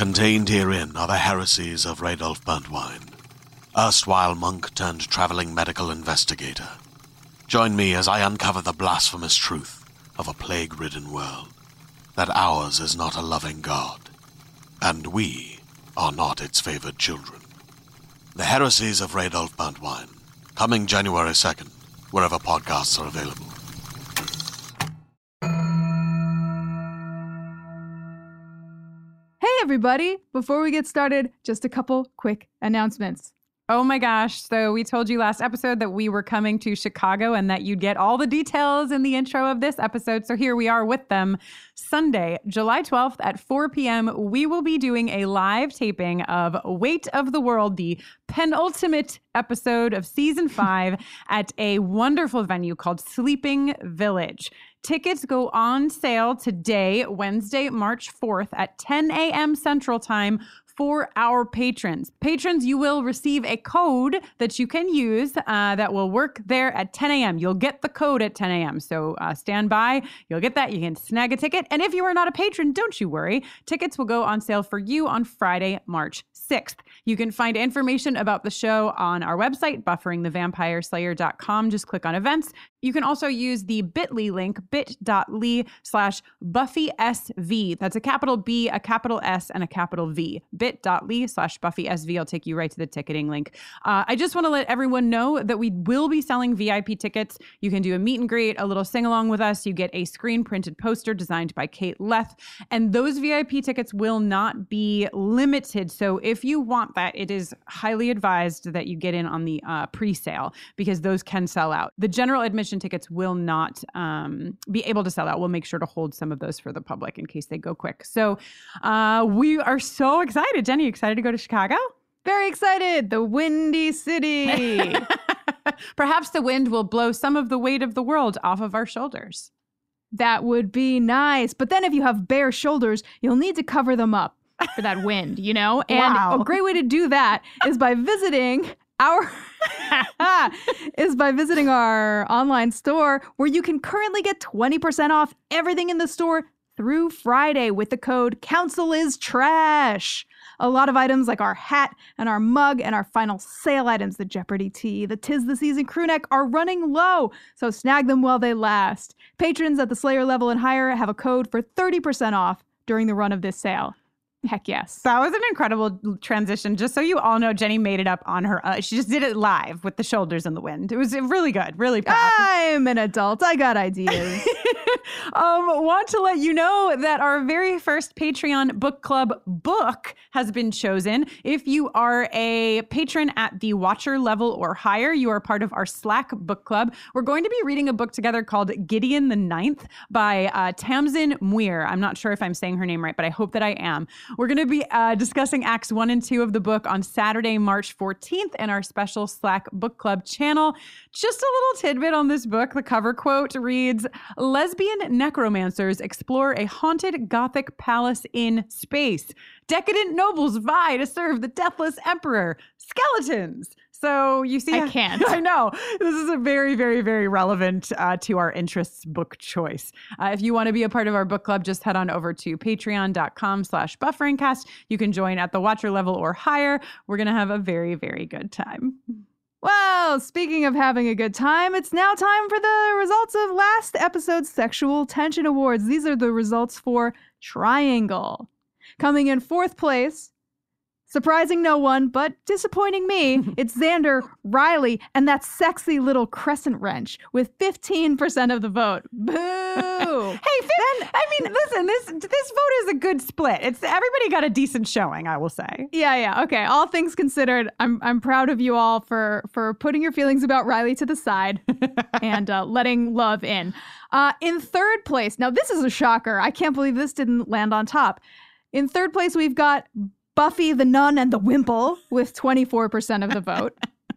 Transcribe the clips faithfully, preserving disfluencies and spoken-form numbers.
Contained herein are the heresies of Radolf Burntwine, erstwhile monk turned traveling medical investigator. Join me as I uncover the blasphemous truth of a plague-ridden world, that ours is not a loving God, and we are not its favored children. The heresies of Radolf Burntwine, coming January second, wherever podcasts are available. Hey everybody! Before we get started, just a couple quick announcements. Oh my gosh. So we told you last episode that we were coming to Chicago and that you'd get all the details in the intro of this episode. So here we are with them. Sunday, July twelfth at four p.m., we will be doing a live taping of Weight of the World, the penultimate episode of season five at a wonderful venue called Sleeping Village. Tickets go on sale today, Wednesday, March fourth at ten a.m. Central Time for our patrons. Patrons, you will receive a code that you can use uh, that will work there at ten a.m. You'll get the code at ten a.m. So uh, stand by. You'll get that. You can snag a ticket. And if you are not a patron, don't you worry. Tickets will go on sale for you on Friday, March sixth. You can find information about the show on our website, buffering the vampire slayer dot com. Just click on events. You can also use the bit dot l y link, bit.ly slash BuffySV. That's a capital B, a capital S, and a capital V. bit.ly slash BuffySV. I'll take you right to the ticketing link. Uh, I just want to let everyone know that we will be selling V I P tickets. You can do a meet and greet, a little sing-along with us. You get a screen printed poster designed by Kate Leth. And those V I P tickets will not be limited. So if you want that, it is highly advised that you get in on the uh, pre-sale because those can sell out. The general admission tickets will not um, be able to sell out. We'll make sure to hold some of those for the public in case they go quick. So uh, we are so excited. Jenny, excited to go to Chicago? Very excited. The Windy City. Perhaps the wind will blow some of the weight of the world off of our shoulders. That would be nice. But then if you have bare shoulders, you'll need to cover them up for that wind, you know? And Wow. a great way to do that is by visiting our is by visiting our online store where you can currently get twenty percent off everything in the store through Friday with the code Council is Trash. A lot of items like our hat and our mug and our final sale items, the Jeopardy tee, the Tis the Season crew neck, are running low, so snag them while they last. Patrons at the Slayer level and higher have a code for thirty percent off during the run of this sale. Heck yes. That was an incredible transition. Just so you all know, Jenny made it up on her. Uh, she just did it live with the shoulders in the wind. It was really good. Really proud. I'm an adult. I got ideas. um, want to let you know that our very first Patreon book club book has been chosen. If you are a patron at the Watcher level or higher, you are part of our Slack book club. We're going to be reading a book together called Gideon the Ninth by uh, Tamsin Muir. I'm not sure if I'm saying her name right, but I hope that I am. We're going to be uh, discussing acts one and two of the book on Saturday, March fourteenth in our special Slack book club channel. Just a little tidbit on this book. The cover quote reads, "Lesbian necromancers explore a haunted Gothic palace in space. Decadent nobles vie to serve the deathless emperor. Skeletons." So you see, I can't. I know. This is a very, very, very relevant uh, to our interests book choice. Uh, if you want to be a part of our book club, just head on over to patreon.com slash bufferingcast. You can join at the Watcher level or higher. We're going to have a very, very good time. Well, speaking of having a good time, it's now time for the results of last episode's Sexual Tension Awards. These are the results for Triangle. Coming in fourth place, surprising no one, but disappointing me, it's Xander, Riley, and that sexy little crescent wrench with fifteen percent of the vote. Boo! Hey, then, I mean, listen, this this vote is a good split. It's everybody got a decent showing, I will say. Yeah, yeah. Okay. All things considered, I'm I'm proud of you all for for putting your feelings about Riley to the side and uh, letting love in. Uh, in third place, now this is a shocker. I can't believe this didn't land on top. In third place, we've got Buffy the Nun and the Wimple with twenty-four percent of the vote.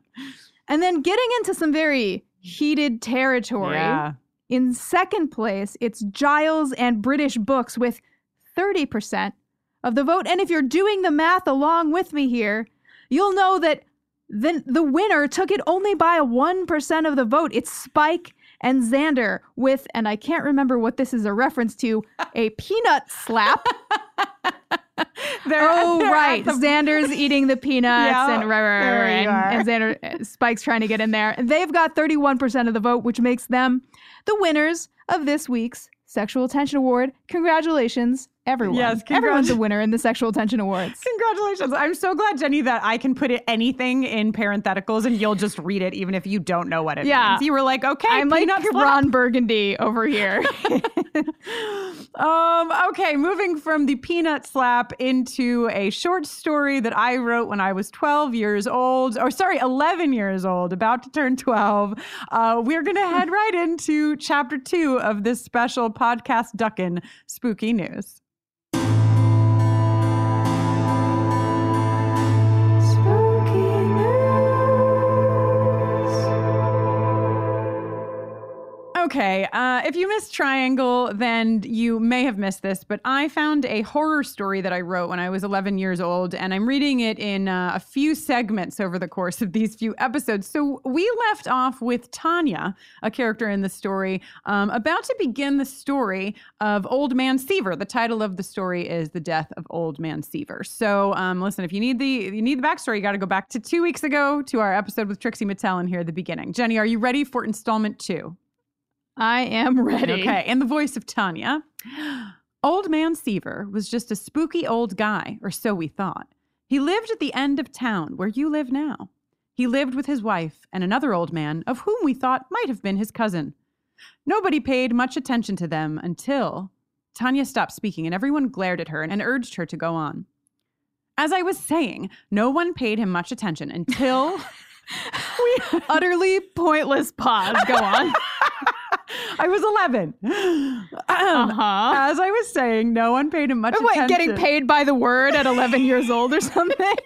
And then getting into some very heated territory. Yeah. In second place, it's Giles and British Books with thirty percent of the vote. And if you're doing the math along with me here, you'll know that the, the winner took it only by one percent of the vote. It's Spike and Xander with, and I can't remember what this is a reference to, a peanut slap. They're- oh, they're right. at the- Xander's eating the peanuts Yeah, and, right, right, there right, you and, are. and Xander, Spike's trying to get in there. They've got thirty-one percent of the vote, which makes them the winners of this week's Sexual Attention Award. Congratulations, everyone. Yes, congrat- Everyone's a winner in the Sexual Attention Awards. Congratulations. I'm so glad, Jenny, that I can put it anything in parentheticals and you'll just read it even if you don't know what it Yeah. means. You were like, okay, I'm like peanut slap. Ron Burgundy over here. Um, okay, moving from the peanut slap into a short story that I wrote when I was twelve years old, or sorry, eleven years old, about to turn twelve. Uh, we're going to head right into chapter two of this special podcast Duckin' Spooky News. Okay, uh, if you missed Triangle, then you may have missed this, but I found a horror story that I wrote when I was eleven years old, and I'm reading it in uh, a few segments over the course of these few episodes. So we left off with Tanya, a character in the story, um, about to begin the story of Old Man Seaver. The title of the story is The Death of Old Man Seaver. So um, listen, if you need the if you need the backstory, you got to go back to two weeks ago to our episode with Trixie Mattel and hear the beginning. Jenny, are you ready for installment two? I am ready. Okay, in the voice of Tanya. Old Man Seaver was just a spooky old guy, or so we thought. He lived at the end of town where you live now. He lived with his wife and another old man of whom we thought might have been his cousin. Nobody paid much attention to them until Tanya stopped speaking and everyone glared at her and urged her to go on. As I was saying, no one paid him much attention until we utterly pointless pause. Go on. I was eleven. Uh-huh. As I was saying, no one paid him much What, attention. getting paid by the word at eleven years old or something?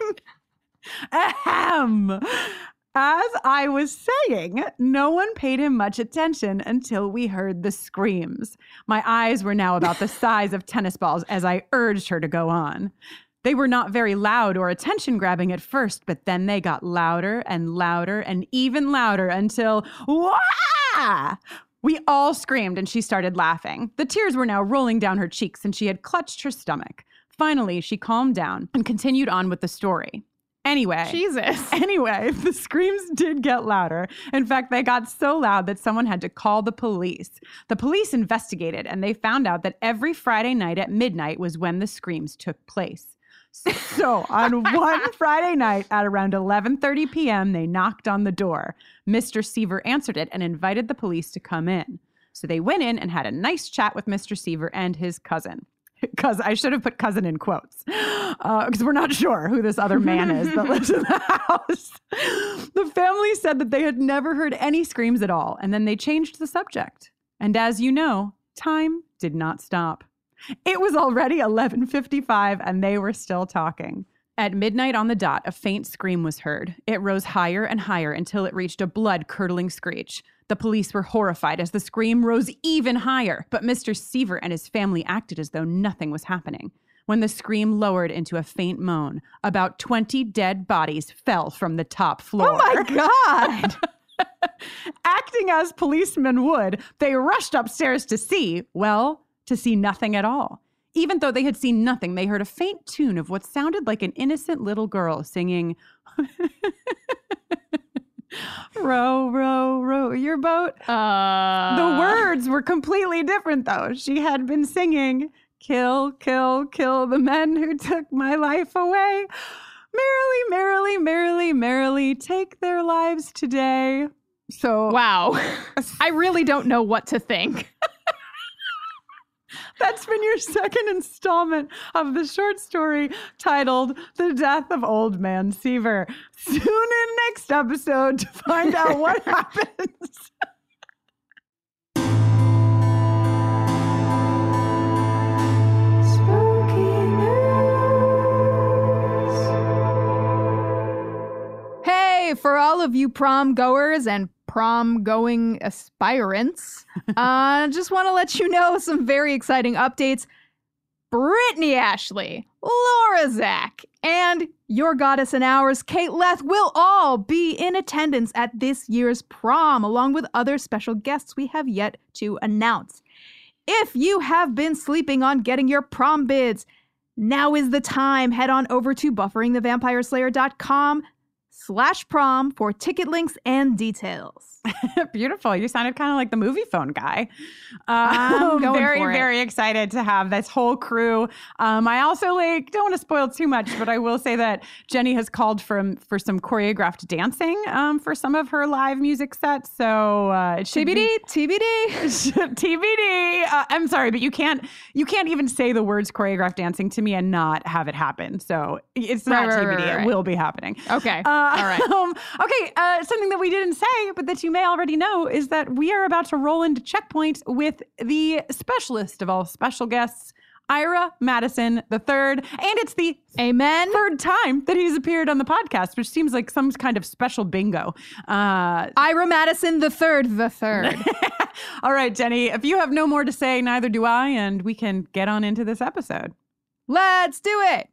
Ahem. As I was saying, no one paid him much attention until we heard the screams. My eyes were now about the size of tennis balls as I urged her to go on. They were not very loud or attention-grabbing at first, but then they got louder and louder and even louder until, wah! We all screamed and she started laughing. The tears were now rolling down her cheeks and she had clutched her stomach. Finally, she calmed down and continued on with the story. Anyway. Jesus. Anyway, the screams did get louder. In fact, they got so loud that someone had to call the police. The police investigated and they found out that every Friday night at midnight was when the screams took place. So on one Friday night at around eleven thirty p.m., they knocked on the door. Mister Seaver answered it and invited the police to come in. So they went in and had a nice chat with Mister Seaver and his cousin. Because I should have put cousin in quotes, because uh, we're not sure who this other man is that lives in the house. The family said that they had never heard any screams at all, and then they changed the subject. And as you know, time did not stop. It was already eleven fifty-five, and they were still talking. At midnight on the dot, a faint scream was heard. It rose higher and higher until it reached a blood-curdling screech. The police were horrified as the scream rose even higher, but Mister Seaver and his family acted as though nothing was happening. When the scream lowered into a faint moan, about twenty dead bodies fell from the top floor. Oh my God! Acting as policemen would, they rushed upstairs to see, well, to see nothing at all. Even though they had seen nothing, they heard a faint tune of what sounded like an innocent little girl singing, row, row, row your boat. Uh... The words were completely different, though. She had been singing, kill, kill, kill the men who took my life away. Merrily, merrily, merrily, merrily take their lives today. So, wow. I really don't know what to think. That's been your second installment of the short story titled The Death of Old Man Seaver. Tune in next episode to find out what happens. Hey, for all of you prom goers and prom going aspirants, uh, just want to let you know some very exciting updates. Brittany Ashley, Laura Zach, and your goddess and ours, Kate Leth, will all be in attendance at this year's prom, along with other special guests we have yet to announce. If you have been sleeping on getting your prom bids, Now is the time. Head on over to buffering-the-vampire-slayer.com slash prom for ticket links and details. Beautiful. You sounded kind of like the movie phone guy. I'm Uh, going very, for it. very excited to have this whole crew. Um, I also like don't want to spoil too much, but I will say that Jenny has called for for some choreographed dancing um, for some of her live music sets. So uh, it should T B D, be- T B D. T B D. Uh, I'm sorry, but you can't you can't even say the words choreographed dancing to me and not have it happen. So it's not Right, right, T B D. right, right. It will be happening. Okay. Uh, All right. Um, okay. Uh, something that we didn't say, but that you may already know, is that we are about to roll into Checkpoint with the specialist of all special guests, Ira Madison the third, and it's the Amen. third time that he's appeared on the podcast, which seems like some kind of special bingo. Uh, Ira Madison the third, the third. all right, Jenny, if you have no more to say, neither do I, and we can get on into this episode. Let's do it.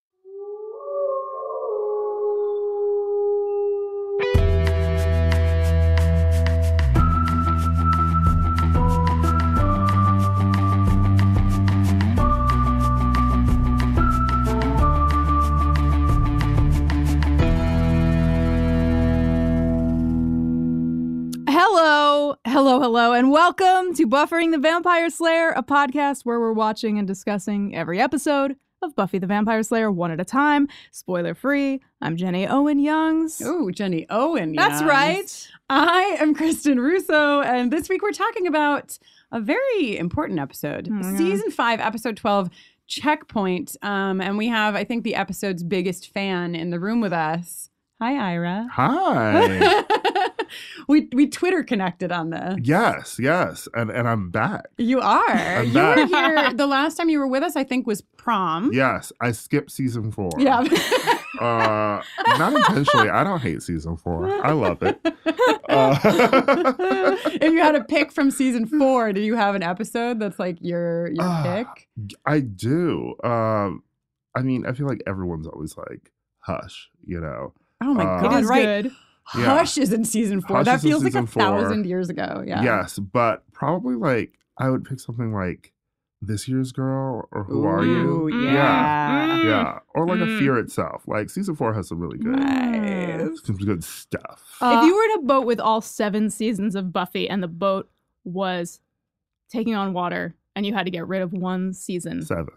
Hello, hello, hello, and welcome to Buffering the Vampire Slayer, a podcast where we're watching and discussing every episode of Buffy the Vampire Slayer one at a time, spoiler free. I'm Jenny Owen Youngs. Oh, Jenny Owen. That's yes. right. I am Kristen Russo, and this week we're talking about a very important episode, Oh my God. season five, episode twelve, Checkpoint. Um, and we have, I think, the episode's biggest fan in the room with us. Hi, Ira. Hi. we we Twitter connected on this. yes, yes. And and I'm back. You are. I'm you back. were here. The last time you were with us, I think, was prom. Yes, I skipped season four. Yeah. Uh, not intentionally. I don't hate season four. I love it. Uh, If you had to pick from season four, do you have an episode that's like your your Ah. pick? I do. Um, I mean, I feel like everyone's always like, hush, you know. Oh my Uh, god! It is right. good. Yeah. Hush is in season four. Hush that is in feels like a season four. thousand years ago. Yeah. Yes, but probably like I would pick something like This Year's Girl or Who Are Ooh, You? Yeah. Mm. Yeah. Or like Mm. a Fear Itself. Like season four has some really good, Nice. some good stuff. Uh, if you were in a boat with all seven seasons of Buffy and the boat was taking on water and you had to get rid of one season. Seven.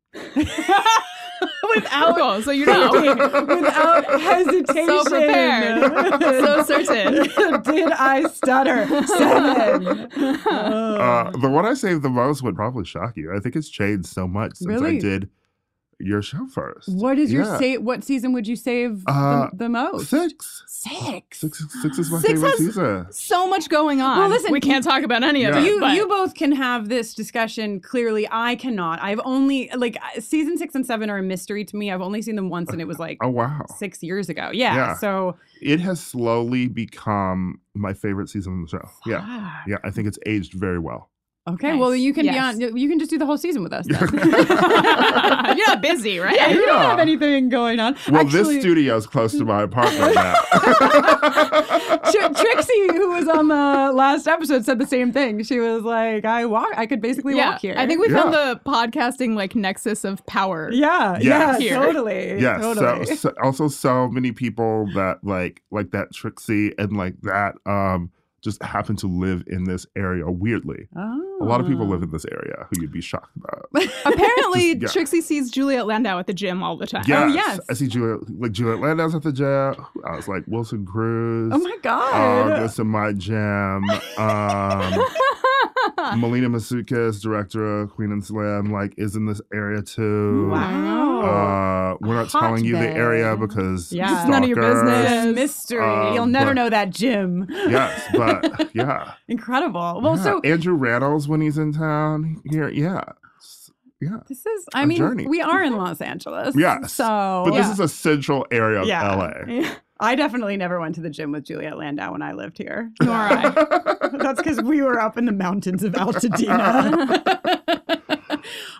Without Oh, so you know. without hesitation. So prepared. So certain. Did I stutter? Seven. Uh, the one I saved the most would probably shock you. I think it's changed so much since Really? I did your show first. What is your Yeah. sa- What season would you save Uh, the, the most? Six. Six. Six, six is my Six favorite has- season. So much going on. Well, listen, we can't talk about any of Yeah. it. You but- you both can have this discussion. Clearly, I cannot. I've only like season six and seven are a mystery to me. I've only seen them once, and it was like Oh, wow. six years ago. Yeah. Yeah. So It has slowly become my favorite season of the show. Yeah. fuck. Yeah. I think it's aged very well. Okay. Nice. Well, you can Yes. be on. You can just do the whole season with us. Then. You're not busy, right? Yeah, you don't Yeah. have anything going on. Well, Actually, this studio is close to my apartment now. Tr- Trixie, who was on the last episode, said the same thing. She was like, "I walk. I could basically Yeah, walk here." I think we found Yeah. the podcasting like nexus of power. Yeah. Yes. Yeah. Here. Totally. Yes. Totally. So, so also so many people that like like that Trixie and like that um just happen to live in this area weirdly. Oh. A lot of people live in this area who you'd be shocked about. Apparently, Just- yeah. Trixie sees Juliet Landau at the gym all the time. Yes. yes. I see Juliet like Juliet Landau's at the gym. I was like Wilson Cruz. Oh my Um, god. goes to my gym. Um, Melina Masukis, director of Queen and Slim, like is in this area too. Wow. Uh, we're not telling you the Hotbed. area because Yeah. It's none of your stalkers. business. It's a mystery. Um, You'll never but- know that gym. Yes, but yeah. Incredible. Well, Yeah. so Andrew Rannells when he's in town here, yeah, S- yeah. this is. I A mean, journey. we are in Los Angeles. Yes, So, But yeah. this is a central area of Yeah. L A. I definitely never went to the gym with Juliet Landau when I lived here. Nor I. That's because we were up in the mountains of Altadena.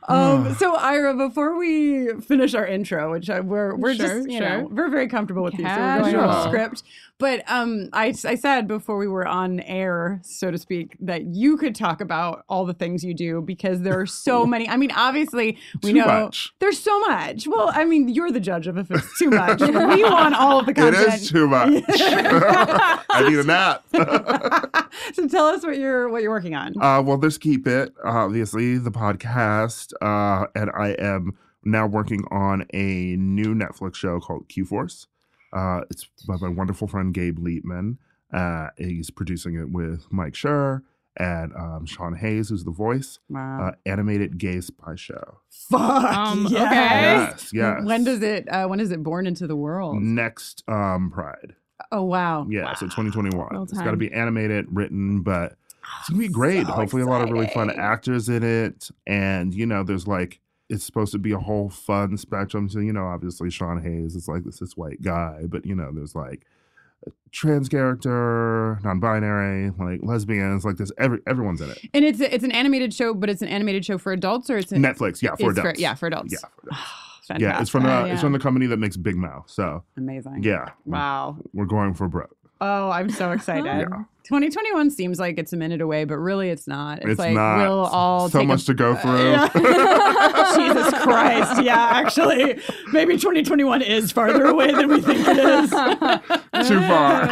Um, so Ira, before we finish our intro, which I, we're we're Sure, just you sure. know we're very comfortable with these, so we're going Casual. off script. But um, I I said before we were on air, so to speak, that you could talk about all the things you do because there are so many. I mean, obviously we Too know much. there's so much. Well, I mean, you're the judge of if it's too much. We want all of the It content. is too much. I need a nap. So tell us what you're what you're working on. Uh, well, there's Keep It, obviously, the podcast. Uh, and I am now working on a new Netflix show called Q-Force. Uh, it's by my wonderful friend Gabe Liebman. Uh, he's producing it with Mike Schur and um, Sean Hayes, who's the voice. Wow. Uh, animated gay spy show. Fuck. Um, yes. Yes, yes. When does it? Uh, when is it born into the world? Next um, Pride. Oh wow. Yeah, so twenty twenty-one. Well It's got to timed. be animated, written, but it's going to be great. So Hopefully, a lot of really fun exciting. actors in it. And, you know, there's like, it's supposed to be a whole fun spectrum. So, you know, obviously, Sean Hayes is like this, this white guy, but, you know, there's like a trans character, non binary, like lesbians, like this. Every, everyone's in it. And it's a, it's an animated show, but it's an animated show for adults, or it's an, Netflix, yeah, for it's adults. yeah for adults. Yeah, for adults. Fantastic. Yeah, it's from the Oh, it's yeah. from the company that makes Big Mouth. So Amazing. yeah, Wow. we're going for broke. Oh, I'm so excited. Yeah. twenty twenty-one seems like it's a minute away, but really it's not. It's, It's like not. we'll all So take much a, to go through. yeah. Jesus Christ. Yeah, actually, maybe twenty twenty-one is farther away than we think it is. Too far.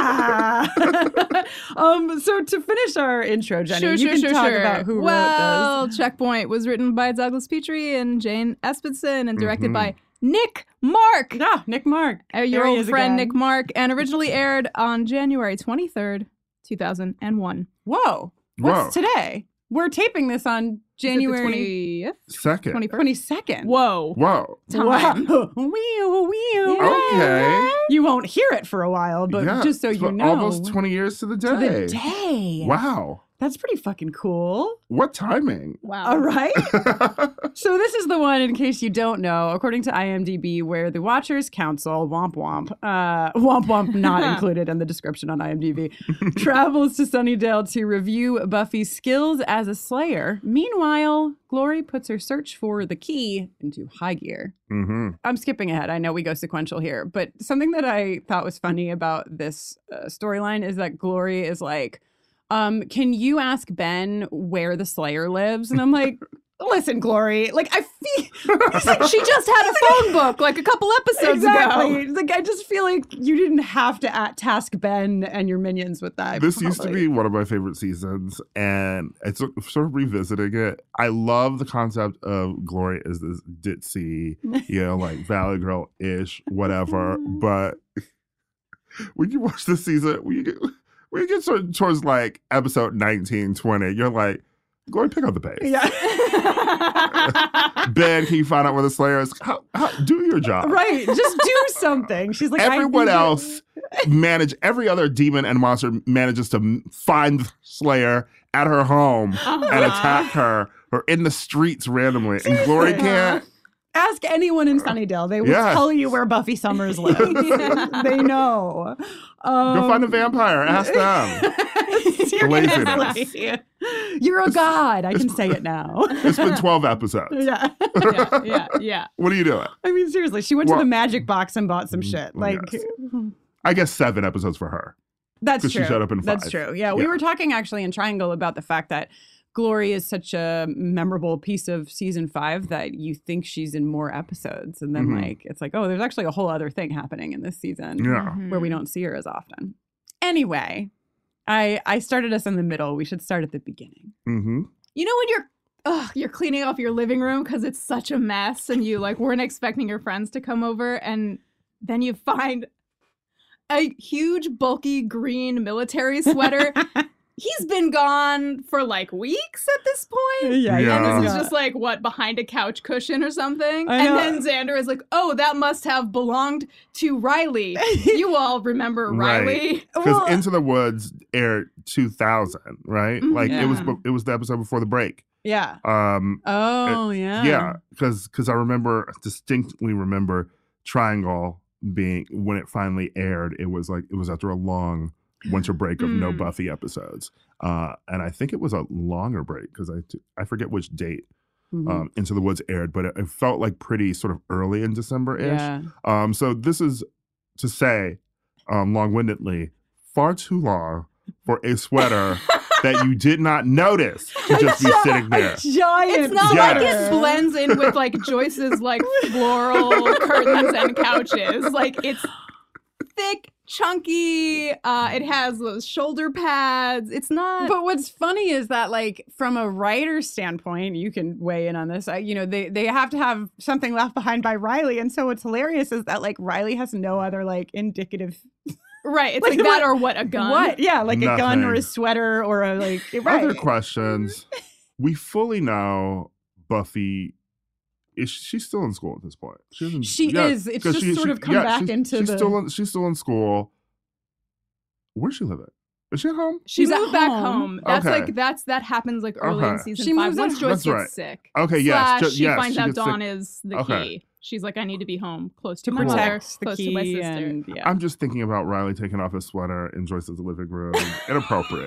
um. So to finish our intro, Jenny, Sure, you sure, can sure, talk sure. about who well, wrote this. Checkpoint was written by Douglas Petrie and Jane Espenson and directed Mhm. by Nick Mark. Yeah, Nick Mark. Uh, Your There he old is friend again. Nick Mark, and originally aired on January twenty-third, two thousand one. Whoa. What's Whoa. today? We're taping this on January twentieth? Second. twenty-first? twenty-second. Whoa. Whoa. Time. Wow. Wee-oo, wee-oo. Okay. You won't hear it for a while, but yeah, just so it's you know. almost twenty years to the day. to the day. Wow. That's pretty fucking cool. What timing? Wow. All right. So this is the one, in case you don't know, according to IMDb, where the Watchers Council, womp womp, uh, womp womp not included in the description on IMDb, travels to Sunnydale to review Buffy's skills as a Slayer. Meanwhile, Glory puts her search for the key into high gear. hmm I'm skipping ahead. I know we go sequential here, but something that I thought was funny about this uh, storyline is that Glory is like, um, can you ask Ben where the Slayer lives? And I'm like, listen, Glory, like I feel It's like she just had a phone book like a couple episodes exactly. ago. Like I just feel like you didn't have to at- task Ben and your minions with that. This used to probably. be one of my favorite seasons, and it's sort of revisiting it. I love the concept of Glory as this ditzy, you know, like Valley Girl ish, whatever. But when you watch the season, when you get when you get sort towards like episode nineteen, twenty, you're like, Glory, pick up the pace. Yeah. Ben, can you find out where the Slayer is? How, how, do your job. Right. Just do something. She's like, I Everyone need to- else manage every other demon and monster manages to m- find Slayer at her home Uh-huh. and attack her or in the streets randomly. And Glory can't. Ask anyone in Sunnydale. They will Yes. tell you where Buffy Summers lives. They know. Um, Go find a vampire. Ask them. seriously. You're a god. I can say it now. It's been twelve episodes. yeah. yeah, yeah, yeah. What are you doing? I mean, seriously, she went Well- to the magic box and bought some Mm, shit. well, Like, yes. I guess seven episodes for her. that's 'Cause she true. showed up in That's five. true. Yeah, we Yeah. were talking actually in Triangle about the fact that Glory is such a memorable piece of season five that you think she's in more episodes. And then, Mhm. like, it's like, oh, there's actually a whole other thing happening in this season. Yeah. Where we don't see her as often. Anyway, I I started us in the middle. We should start at the beginning. Mm-hmm. You know when you're ugh, you're cleaning off your living room because it's such a mess and you like weren't expecting your friends to come over and then you find a huge bulky green military sweater. He's been gone for like weeks at this point. Yeah, Yeah. And this is yeah. just like what behind a couch cushion or something. I And know. then Xander is like, "Oh, that must have belonged to Riley." You all remember Right. Riley? Because Well- Into the Woods aired two thousand, right? Mhm. Like it was Yeah. it was the episode before the break. Yeah. Um, Oh, yeah. yeah, because because I remember distinctly remember Triangle being when it finally aired. It was like it was after a long winter break of no Mm. Buffy episodes, uh, and I think it was a longer break because I t- I forget which date Mhm. um, Into the Woods aired, but it, it felt like pretty sort of early in December-ish. Yeah. Um, so this is to say, um, long-windedly, far too long for a sweater that you did not notice to just be sitting there. Giant. It's not Yes. like it blends in with like Joyce's like floral curtains and couches. Like it's thick, chunky. Uh, it has those shoulder pads. It's not. But what's funny is that, like, from a writer's standpoint, you can weigh in on this. I, you know, they they have to have something left behind by Riley, and so what's hilarious is that like Riley has no other like indicative. right. It's Like, like, that what- or what a gun. What? Yeah, like a gun or a Nothing. sweater or a like. Right. Other questions. We fully know Buffy. Is she she's still in school at this point? She, doesn't- She yeah, is. It's 'cause just sort of come back she's, into she's the- Still in, she's still in school. Where's she living? Is she at home? She She's at moved back home. home. That's Okay. like that's that happens like early in Okay. season She five. moves Once at- Joyce That's gets right. sick. Okay, yes, Slash, ju- she yes, finds she out gets Dawn sick. is the Okay. key. She's like, I need to be home, close to, to my mother, protect the close key to my sister. and yeah. I'm just thinking about Riley taking off his sweater in Joyce's living room. Inappropriate.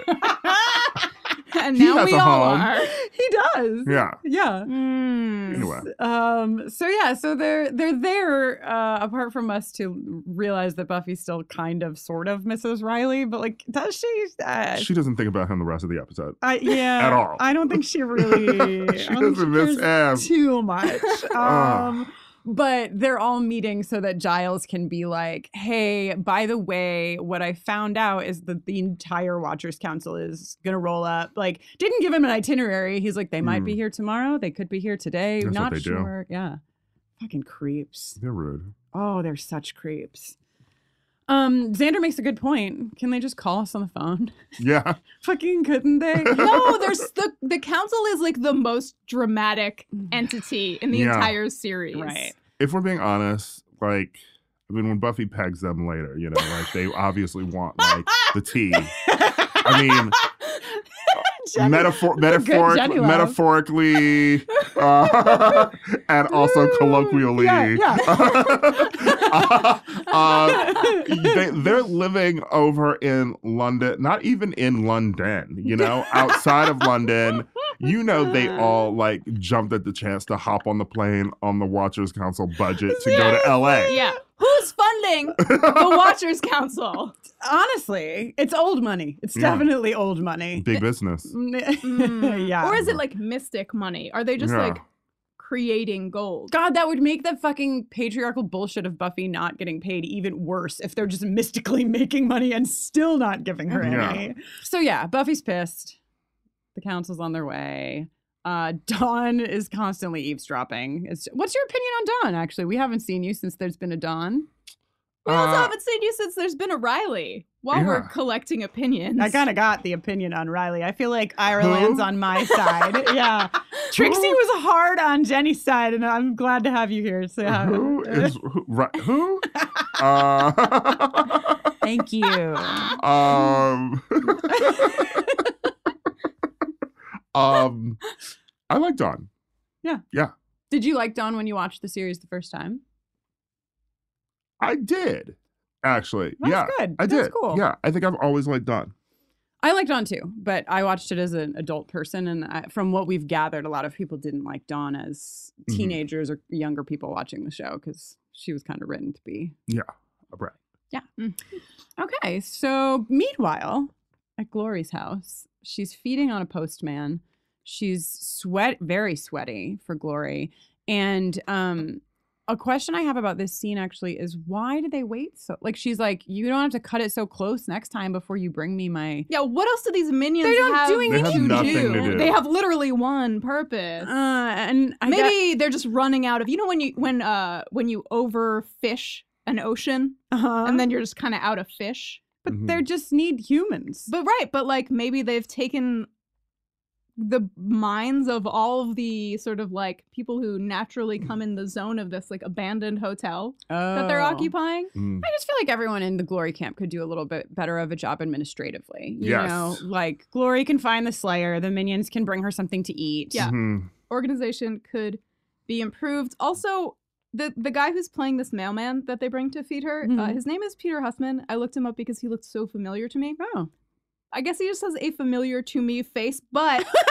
and He now has we a all home. are. He does. Yeah. Yeah. Mm. Anyway. Um. So yeah. So they're they're there. Uh, apart from us to realize that Buffy still kind of, sort of misses Riley, but like, does she? Uh, She doesn't think about him the rest of the episode. I, yeah. At all. I don't think she really. She I don't think doesn't miss cares him. too much. Ah. Um. But they're all meeting so that Giles can be like, hey, by the way, what I found out is that the entire Watchers Council is going to roll up. Like, didn't give him an itinerary. He's like, they might Mm. be here tomorrow. They could be here today. That's what Not they do. sure. Yeah. Fucking creeps. They're rude. Oh, they're such creeps. Um, Xander makes a good point. Can they just call us on the phone? Yeah. Fucking couldn't they? No, there's the the council is like the most dramatic entity in the Yeah. entire series. Right. If we're being honest, like, I mean, when Buffy pegs them later, you know, like, they obviously want, like, the tea. I mean, Jenny- metaphor, that's a good metaphoric, Jenny laugh. metaphorically, uh, and also colloquially. Yeah, yeah. uh, uh, they, they're living over in London, not even in London, you know, outside of London. You know, they all like jumped at the chance to hop on the plane on the Watchers Council budget to go to L A. Yeah. Who's funding the Watchers Council? Honestly, it's old money. It's Yeah. definitely old money. Big business. Mm. Yeah. Or is it like mystic money? Are they just Yeah. like creating gold? God, that would make the fucking patriarchal bullshit of Buffy not getting paid even worse if they're just mystically making money and still not giving her Yeah. any. So yeah, Buffy's pissed. The council's on their way. Uh, Dawn is constantly eavesdropping. It's, what's your opinion on Dawn, actually? We haven't seen you since there's been a Dawn. We also Uh, haven't seen you since there's been a Riley. While we're Yeah. collecting opinions. I kind of got the opinion on Riley. I feel like Ira Who? lands on my side. Yeah. Trixie was hard on Jenny's side, and I'm glad to have you here. So yeah. Who is who? Right, who? uh, Thank you. um, um, I like Dawn. Did you like Dawn when you watched the series the first time? I did actually. That's yeah, good. I That's did. cool. Yeah, I think I've always liked Dawn. I liked Dawn too, but I watched it as an adult person, and I, from what we've gathered, a lot of people didn't like Dawn as Mhm. teenagers or younger people watching the show because she was kind of written to be. Right. Yeah. Okay, so meanwhile, at Glory's house, she's feeding on a postman. She's sweat, very sweaty for Glory, and um. A question I have about this scene actually is why did they wait so? Like she's like, you don't have to cut it so close next time before you bring me my. Yeah, what else do these minions They're not have doing They have to nothing do? to do. They have literally one purpose. Uh, and I Maybe they're just running out of. You know when you when uh when you overfish an ocean uh and then you're just kind of out of fish. but Mhm. they just need humans. But right, but like maybe they've taken the minds of all of the sort of like people who naturally come in the zone of this like abandoned hotel that they're Oh. occupying. Mm. I just feel like everyone in the Glory camp could do a little bit better of a job administratively. You Yes. know, like Glory can find the Slayer, the minions can bring her something to eat. Yeah. Mhm. Organization could be improved. Also, the the guy who's playing this mailman that they bring to feed her, uh, Mhm. his name is Peter Hussman. I looked him up because he looked so familiar to me. Oh. I guess he just has a familiar to me face, but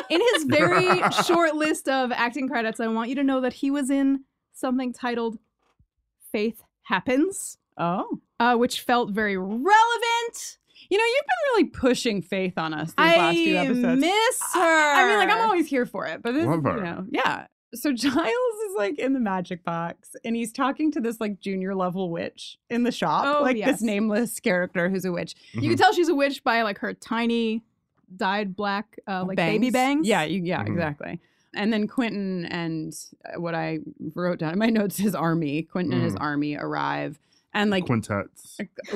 In his very short list of acting credits, I want you to know that he was in something titled Faith Happens, Oh. uh, which felt very relevant. You know, you've been really pushing Faith on us these I last few episodes. miss her. I, I mean, like, I'm always here for it, but this, Love her. you know, yeah. So Giles is like in the magic box and he's talking to this like junior level witch in the shop, Oh, like yes. this nameless character who's a witch. You can tell she's a witch by like her tiny dyed black uh, like baby bangs. Yeah, you, yeah, Mhm. exactly. And then Quentin and uh, what I wrote down in my notes, his army, Quentin and his Mm. army arrive. And like, Quintets.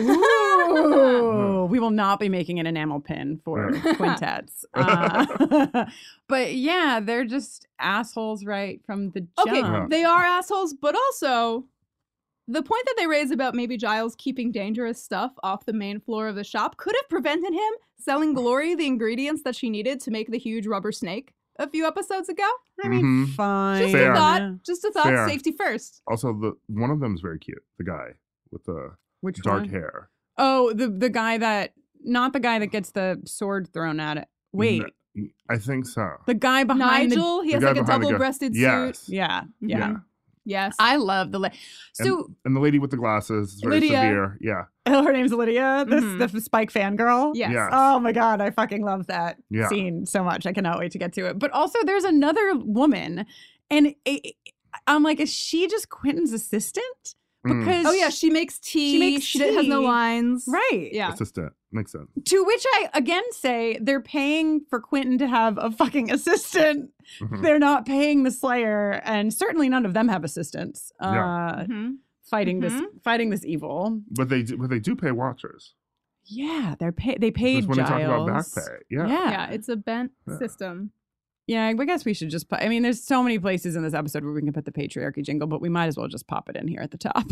ooh, we will not be making an enamel pin for Yeah. quintets. Uh, but yeah, they're just assholes right from the Okay, jump. they are assholes, but also the point that they raise about maybe Giles keeping dangerous stuff off the main floor of the shop could have prevented him selling Glory the ingredients that she needed to make the huge rubber snake a few episodes ago. I mean, Mhm. fine. Just Fair. a thought. Just a thought. Fair. Safety first. Also, the one of them is very cute. The guy with the Which dark one? hair. Oh, the the guy that, not the guy that gets the sword thrown at it. Wait, N- I think so. the guy behind Nigel, he the has guy like a behind the guy- double-breasted Yes. suit. the. Yeah, yeah. Yeah. Yes. I love the. Le- so And the lady with the glasses is very Lydia. severe. Yeah. her name's Lydia, this Mhm. the Spike fangirl. yes. Yeah. Oh my god, I fucking love that Yeah. scene so much. I cannot wait to get to it. But also, there's another woman, and it, I'm like, is she just Quentin's assistant? Mm. Because Oh yeah, she makes tea. She makes She has no tea. lines. right, Yeah. Assistant. Makes sense. To which I again say they're paying for Quentin to have a fucking assistant. Mhm. They're not paying the Slayer, and certainly none of them have assistants. Uh, Yeah. Mhm. fighting this, Mhm. fighting this evil. But they do, but they do pay watchers. Yeah, they're pay. They paid That's when they talk about Giles. back pay. Yeah. yeah, Yeah, it's a bent Yeah. system. Yeah, I guess we should just put. I mean, there's so many places in this episode where we can put the patriarchy jingle, but we might as well just pop it in here at the top.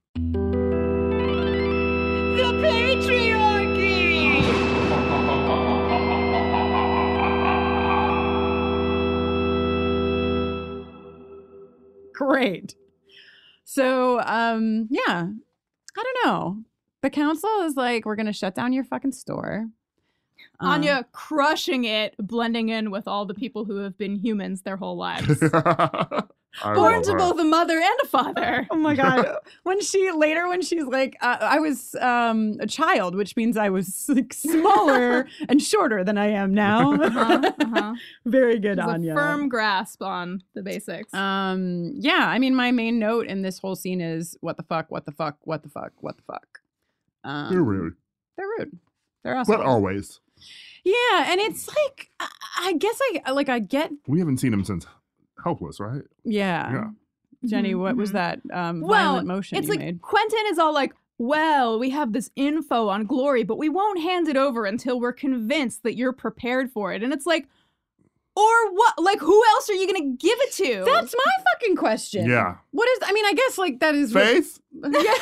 The patriarchy! Great. So, um, yeah, I don't know. The council is like, we're going to shut down your fucking store. Um, Anya crushing it, blending in with all the people who have been humans their whole lives. I Born love to her. both a mother and a father. Oh my god! When she later, when she's like, uh, I was um, a child, which means I was like smaller and shorter than I am now. Uh-huh, uh-huh. Very good, There's Anya. a firm grasp on the basics. Um, yeah, I mean, my main note in this whole scene is what the fuck, what the fuck, what the fuck, what the fuck. Um, They're rude. They're rude. They're awesome. But always. Yeah, and it's like, I, I guess I like I get. We haven't seen him since Helpless, right? Yeah. Yeah. Jenny, Mhm, what was mhm. that um, Well, violent motion It's you like made? Quentin is all like, well, we have this info on Glory, but we won't hand it over until we're convinced that you're prepared for it. And it's like, or what? Like, who else are you going to give it to? That's my fucking question. Yeah. What is? I mean, I guess like that is what- Faith? Yeah.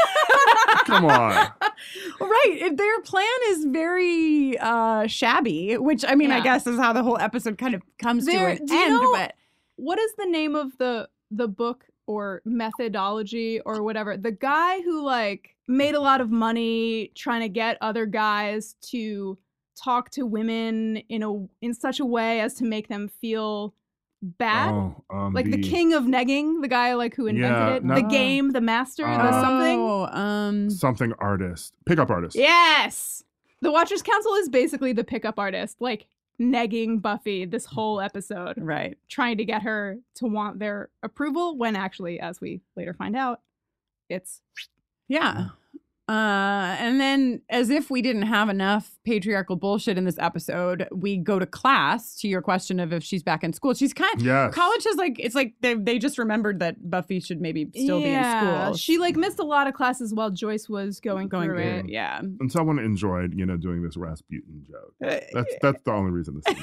Come on. Right. If their plan is very uh, shabby, which I mean, I Yeah. guess is how the whole episode kind of comes There- to an do you end. know- But What is the name of the the book or methodology or whatever? The guy who like made a lot of money trying to get other guys to talk to women in a in such a way as to make them feel bad. Oh, um, Like the, king of negging, the guy like who invented Yeah, it, not- the game, the master, the Uh, something. Oh, um, something artist. Pickup artist. Yes, the Watchers Council is basically the pickup artist, like negging Buffy this whole episode, right. trying to get her to want their approval. When actually, as we later find out, it's Yeah. Uh, and then, as if we didn't have enough patriarchal bullshit in this episode, we go to class. To your question of if she's back in school, she's kind. Yes. College is like it's like they they just remembered that Buffy should maybe still be in school. She like missed a lot of classes while Joyce was going, going through through it. it. Yeah. And someone enjoyed, you know, doing this Rasputin joke. That's that's the only reason this.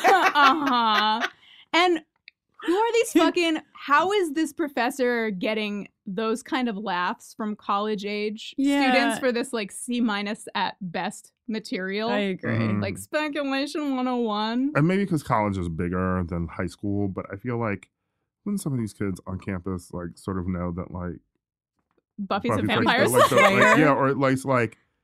uh-huh. And who are these fucking, how is this professor getting those kind of laughs from college age Yeah. students for this like C minus at best material? I agree. Mhm. Like speculation one oh one. And maybe because college is bigger than high school, but I feel like when some of these kids on campus like sort of know that like Buffy's a Buffy's like- vampire like, the- slayer. like, yeah, or at least like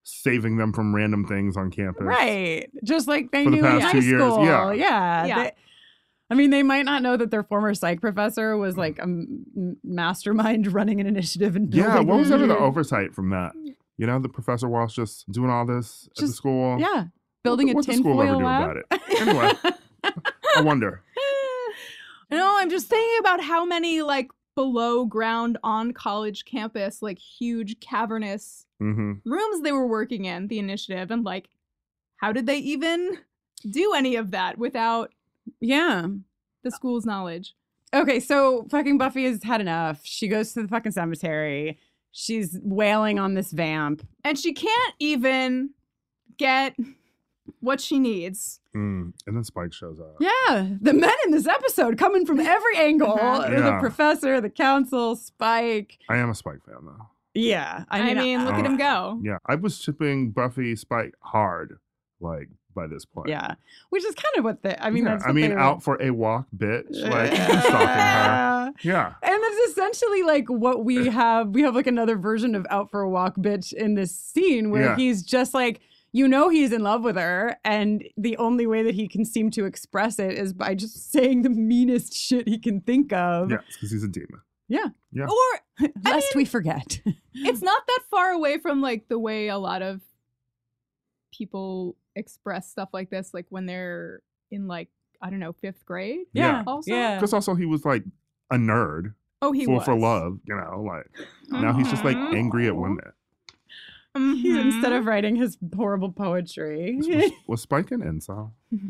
saving them from random things on campus. Right. Just like they For the knew in past high two years, school. yeah. Yeah. Yeah. They- I mean, they might not know that their former psych professor was like a m- mastermind running an initiative and building. Yeah, what was ever the Mhm. oversight from that? You know, the Professor Walsh just doing all this at the Just- school. Yeah. Building what, a what the school ever tinfoil do lab. about it? Anyway, I wonder. No, I'm just thinking about how many like below ground on college campus, like huge cavernous hmm rooms they were working in, the initiative, and like how did they even do any of that without Yeah. the school's knowledge? Okay, so fucking Buffy has had enough. She goes to the fucking cemetery. She's wailing on this vamp. And she can't even get what she needs. Mm. And then Spike shows up. Yeah, the men in this episode coming from every angle. Uh-huh. The Yeah. professor, the council, Spike. I am a Spike fan though. Yeah, I mean, look at him go. Yeah, I was shipping Buffy Spike hard, like by this point. Yeah, which is kind of what the. I mean, Yeah, that's. I What mean, they were- out for a walk, bitch. Like he's stalking her. Yeah. And it's essentially like what we have. We have like another version of out for a walk, bitch, in this scene where Yeah. he's just like, you know, he's in love with her. And the only way that he can seem to express it is by just saying the meanest shit he can think of. Yeah, because he's a demon. Yeah. Yeah. Or Lest we forget. it's not that far away from like the way a lot of people express stuff like this, like when they're in like, I don't know, fifth grade. Yeah. Also? Yeah. Because also he was like a nerd, Oh, he fool was. for love, you know, like now he's just like Mhm. angry at women. He- Instead Mhm. of writing his horrible poetry. Was, was Spike an incel?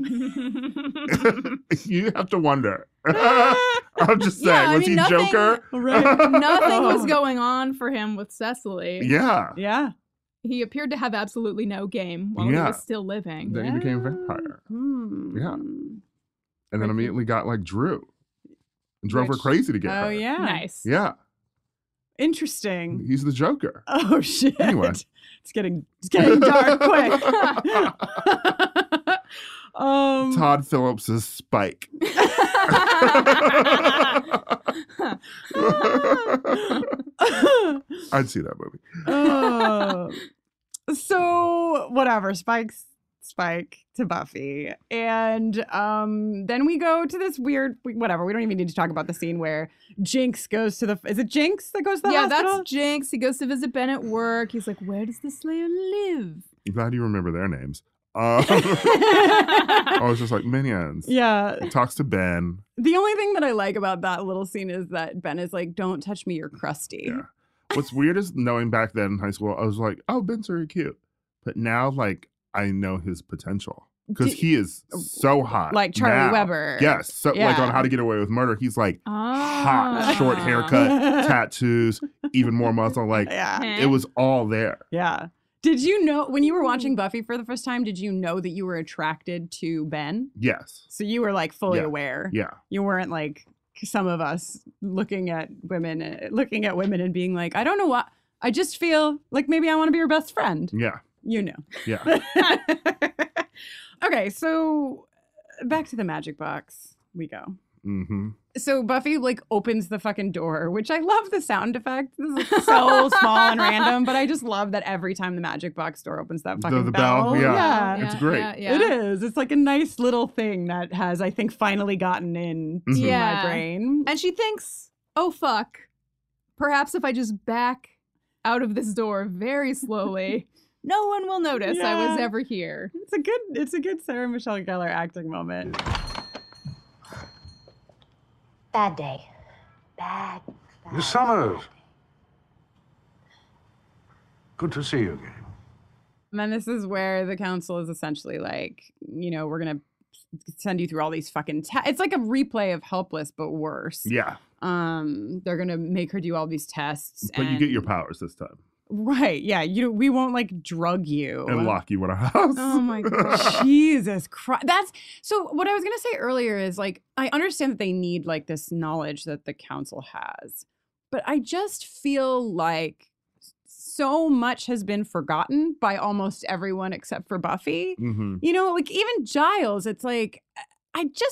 You have to wonder. I'm just saying, Yeah, I was mean, he nothing- Joker? Right. Nothing was going on for him with Cecily. Yeah. Yeah. He appeared to have absolutely no game while he Yeah. was still living. Then he became a vampire. Hmm. Yeah. And then immediately got like Drew. And drove Which- her crazy to get Oh, her. yeah. Nice. Yeah. Interesting. He's the Joker. Oh, shit. Anyway. It's getting, it's getting dark quick. um, Todd Phillips is Spike. I'd see that movie. uh, so whatever, Spike's Spike to Buffy, and um, then we go to this weird whatever. We don't even need to talk about the scene where Jinx goes to the. Is it Jinx that goes to the yeah, hospital? that's Jinx. He goes to visit Ben at work. He's like, where does the Slayer live? I'm glad you remember their names. Uh, I was just like, minions. Yeah. He talks to Ben. The only thing that I like about that little scene is that Ben is like, "Don't touch me, you're crusty." Yeah. What's weird is knowing back then in high school, I was like, oh, Ben's very cute. But now, like, I know his potential. Because Do- he is so hot. Like Charlie now. Weber. Yes. So, like, Yeah. on How to Get Away with Murder, he's like hot, Ah. short haircut, tattoos, even more muscle. Like, Yeah. it was all there. Yeah. Did you know when you were watching Buffy for the first time, did you know that you were attracted to Ben? Yes. So you were like fully Yeah. aware. Yeah. You weren't like some of us looking at women uh, looking at women and being like, "I don't know what. I just feel like maybe I want to be your best friend." Yeah. You know. Yeah. Okay, so back to the magic box we go. Mm-hmm. So Buffy like opens the fucking door, which I love the sound effect. This is so small and random, but I just love that every time the magic box door opens, that The- fucking the bell, yeah. It's great. Yeah, yeah. It is. It's like a nice little thing that has, I think, finally gotten in Mhm. to Yeah. my brain. And she thinks, oh, fuck. Perhaps if I just back out of this door very slowly, no one will notice I was Yeah. ever here. It's a good, it's a good Sarah Michelle Gellar acting moment. Bad day. Bad, bad. Miss Summers. Good to see you again. And then this is where the council is essentially like, you know, we're gonna send you through all these fucking tests. It's like a replay of Helpless, but worse. Yeah. Um, they're gonna make her do all these tests. But you get your and- powers this time. Right. Yeah. You we won't like drug you. And lock you in a house. Oh my God. Jesus Christ. That's so what I was going to say earlier is like, I understand that they need like this knowledge that the council has, but I just feel like so much has been forgotten by almost everyone except for Buffy. Mm-hmm. You know, like even Giles, it's like, I just,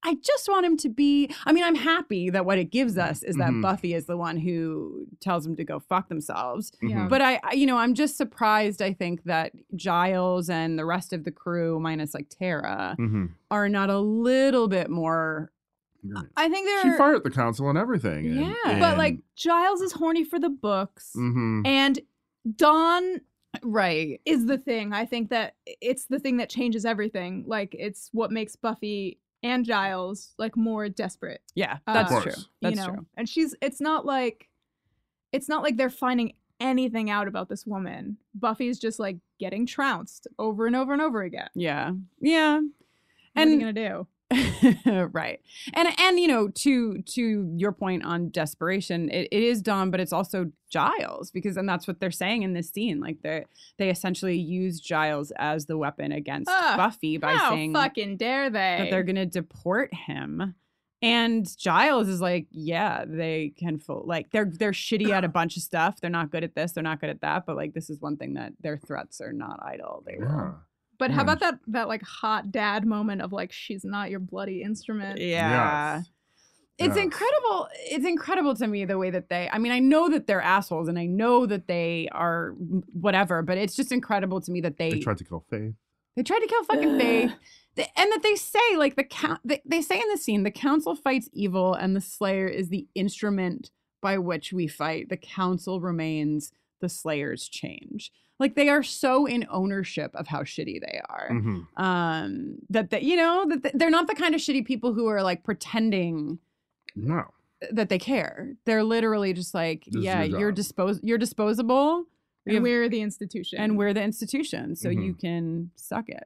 I just want him to be, I mean, I'm happy that what it gives us is that Mhm. Buffy is the one who tells them to go fuck themselves. Yeah. Mhm. But I, I- you know, I'm just surprised, I think, that Giles and the rest of the crew, minus like Tara, Mhm. are not a little bit more, You're right. I think She they're fired the council and everything. and- Yeah. but like and- Giles is horny for the books Mhm. and Dawn right. is the thing. I think that it's the thing that changes everything. Like it's what makes Buffy and Giles like more desperate. Yeah, Uh, that's Of true. course. That's you know? true. And she's it's not like it's not like they're finding anything out about this woman. Buffy's just like getting trounced over and over and over again. Yeah. Yeah. What And are you gonna do? right. And and you know, to to your point on desperation, it, it is Dawn, but it's also Giles, because and that's what they're saying in this scene. Like they they essentially use Giles as the weapon against Ugh, Buffy by How saying fucking dare they? that they're gonna deport him. And Giles is like, yeah, they can full like they're they're shitty at a bunch of stuff. They're not good at this, they're not good at that, but like this is one thing that their threats are not idle. They Yeah. will. But how Yeah. about that that like hot dad moment of like she's not your bloody instrument? Yeah. Yes. It's Yes. incredible. It's incredible to me the way that they, I mean, I know that they're assholes and I know that they are whatever, but it's just incredible to me that they, They tried to kill Faith. they tried to kill fucking Faith. They- And that they say, like, the count, they, they say in the scene, the council fights evil and the Slayer is the instrument by which we fight. The council remains, the Slayers change. Like, they are so in ownership of how shitty they are. Mhm. Um, that, they, you know, that they- they're not the kind of shitty people who are like pretending No. that they care. They're literally just like, This is yeah, your you're job. dispos you're disposable. We And have- we're the institution. and we're the institution, so you Mhm. can suck it.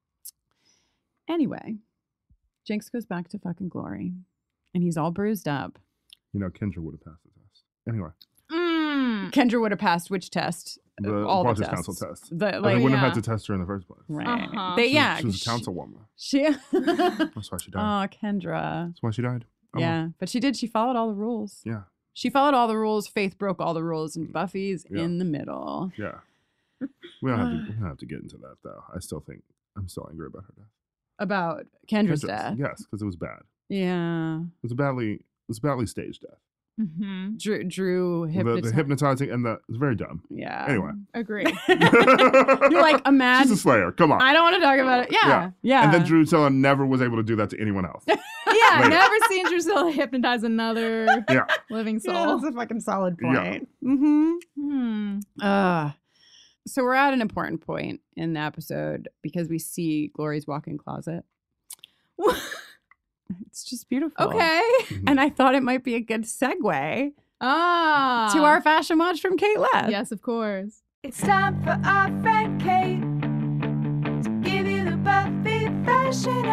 Anyway, Jinx goes back to fucking Glory, and he's all bruised up. You know, Kendra would have passed the test. Anyway, Mm. Kendra would have passed which test? the all the Watchers tests. Council test. The, But they like, wouldn't yeah. have had to test her in the first place. right? Uh-huh. They, She- yeah, She was a 'cause councilwoman. She. That's why she died. Oh, Kendra. That's why she died. Oh, Yeah, but she did. She followed all the rules. Yeah. She followed all the rules. Faith broke all the rules, and Buffy's Yeah. in the middle. Yeah. We don't have to. We don't have to get into that though. I still think I'm still angry about her death. About Kendra's Kendra's, death. Yes, because it was bad. Yeah. It was a badly. It was a badly staged death. Mm-hmm. Drew, Drew The, hypnotized. the hypnotizing and the it was very dumb. Yeah. Anyway. Agree. You're like, She's imagine. a slayer. Come on. I don't want to talk about it. Yeah. Yeah. Yeah. And then Drusilla never was able to do that to anyone else. yeah, Later. never seen Drusilla hypnotize another Yeah. living Yeah, soul. that's a fucking solid Yeah. point. Mm-hmm. Hmm. Uh, so we're at an important point in the episode because we see Glory's walk-in closet. It's just beautiful. Okay. And I thought it might be a good segue Ah. to our fashion watch from Kate Lab. Yes, of course. It's time for our friend Kate to give you the Buffy fashion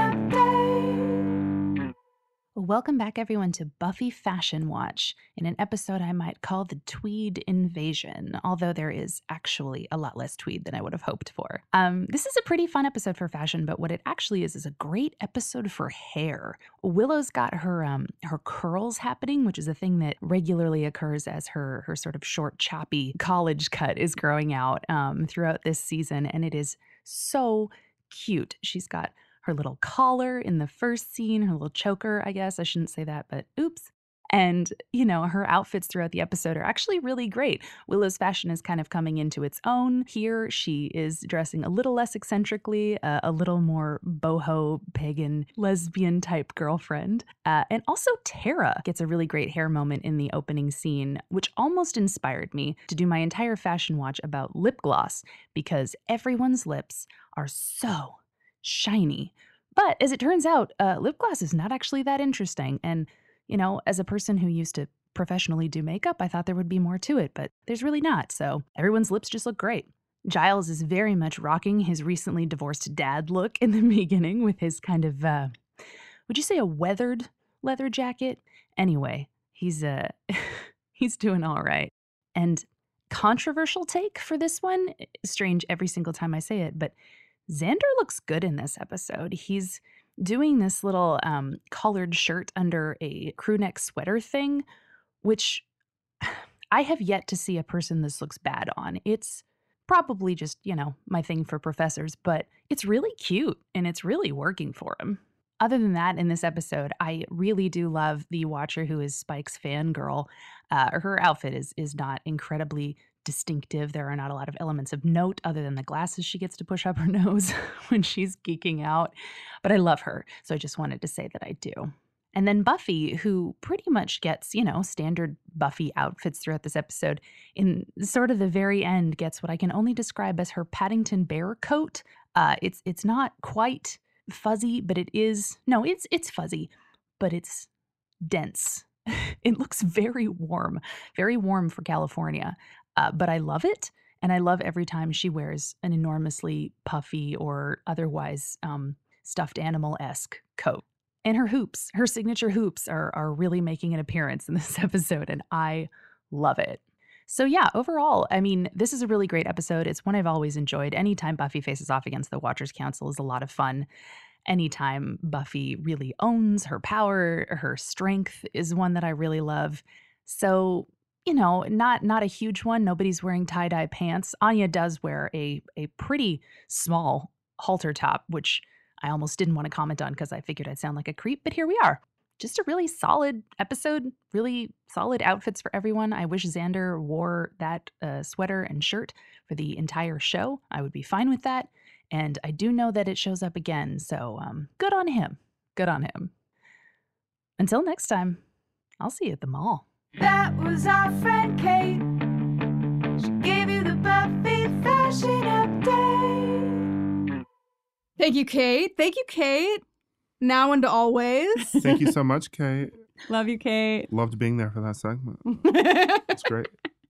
update. Welcome back, everyone, to Buffy Fashion Watch, in an episode I might call the Tweed Invasion, although there is actually a lot less tweed than I would have hoped for. Um, this is a pretty fun episode for fashion, but what it actually is is a great episode for hair. Willow's got her um, her curls happening, which is a thing that regularly occurs as her her sort of short, choppy college cut is growing out um, throughout this season, and it is so cute. She's got her little collar in the first scene, her little choker, I guess. I shouldn't say that, but oops. And, you know, her outfits throughout the episode are actually really great. Willow's fashion is kind of coming into its own. Here, she is dressing a little less eccentrically, uh, a little more boho, pagan, lesbian type girlfriend. Uh, and also, Tara gets a really great hair moment in the opening scene, which almost inspired me to do my entire fashion watch about lip gloss, because everyone's lips are so shiny. But as it turns out, uh, lip gloss is not actually that interesting. And, you know, as a person who used to professionally do makeup, I thought there would be more to it, but there's really not. So everyone's lips just look great. Giles is very much rocking his recently divorced dad look in the beginning with his kind of, uh, would you say a weathered leather jacket? Anyway, he's, uh, he's doing all right. And controversial take for this one, strange every single time I say it, but Xander looks good in this episode. He's doing this little um, collared shirt under a crew neck sweater thing, which I have yet to see a person this looks bad on. It's probably just, you know, my thing for professors, but it's really cute and it's really working for him. other than that, in this episode, I really do love the Watcher who is Spike's fangirl. Uh, her outfit is is not incredibly distinctive. There are not a lot of elements of note other than the glasses she gets to push up her nose when she's geeking out. But I love her, so I just wanted to say that I do. And then Buffy, who pretty much gets, you know, standard Buffy outfits throughout this episode, in sort of the very end gets what I can only describe as her Paddington Bear coat. Uh, it's it's not quite fuzzy, but it is, no, it's it's fuzzy, but it's dense. It looks very warm, very warm for California, uh, but I love it. And I love every time she wears an enormously puffy or otherwise um, stuffed animal-esque coat. And her hoops, her signature hoops are are really making an appearance in this episode, and I love it. So yeah, overall, I mean, this is a really great episode. It's one I've always enjoyed. Anytime Buffy faces off against the Watchers Council is a lot of fun. Anytime Buffy really owns her power, her strength is one that I really love. So, you know, not not a huge one. Nobody's wearing tie-dye pants. Anya does wear a a pretty small halter top, which I almost didn't want to comment on because I figured I'd sound like a creep, but here we are. Just a really solid episode, really solid outfits for everyone. I wish Xander wore that uh, sweater and shirt for the entire show. I would be fine with that. And I do know that it shows up again, so um, good on him. Good on him. Until next time, I'll see you at the mall. That was our friend Kate. She gave you the Buffy fashion update. Thank you, Kate. Thank you, Kate. Now and always. Thank you so much, Kate. Love you, Kate. Loved being there for that segment. It's great.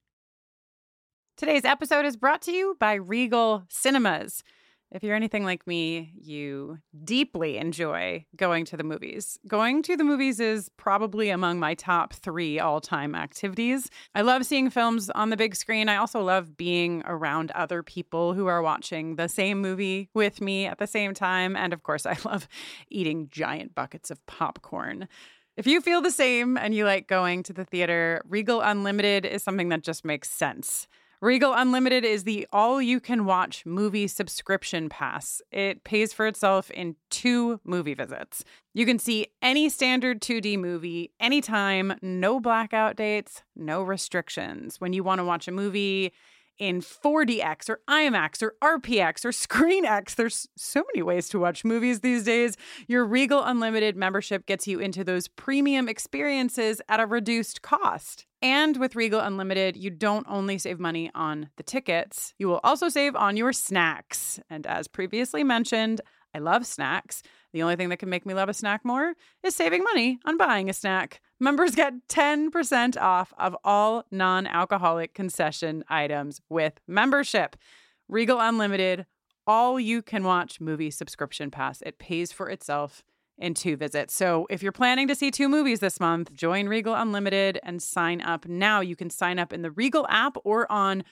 Today's episode is brought to you by Regal Cinemas. If you're anything like me, you deeply enjoy going to the movies. Going to the movies is probably among my top three all-time activities. I love seeing films on the big screen. I also love being around other people who are watching the same movie with me at the same time. And of course, I love eating giant buckets of popcorn. If you feel the same and you like going to the theater, Regal Unlimited is something that just makes sense. Regal Unlimited is the all-you-can-watch movie subscription pass. It pays for itself in two movie visits. You can see any standard two D movie anytime, no blackout dates, no restrictions. When you want to watch a movie in four D X or IMAX or R P X or ScreenX, there's so many ways to watch movies these days. Your Regal Unlimited membership gets you into those premium experiences at a reduced cost. And with Regal Unlimited, you don't only save money on the tickets, you will also save on your snacks. And as previously mentioned, I love snacks. The only thing that can make me love a snack more is saving money on buying a snack. Members get ten percent off of all non-alcoholic concession items with membership. Regal Unlimited, all you can watch movie subscription pass. It pays for itself in two visits. So if you're planning to see two movies this month, join Regal Unlimited and sign up now. You can sign up in the Regal app or on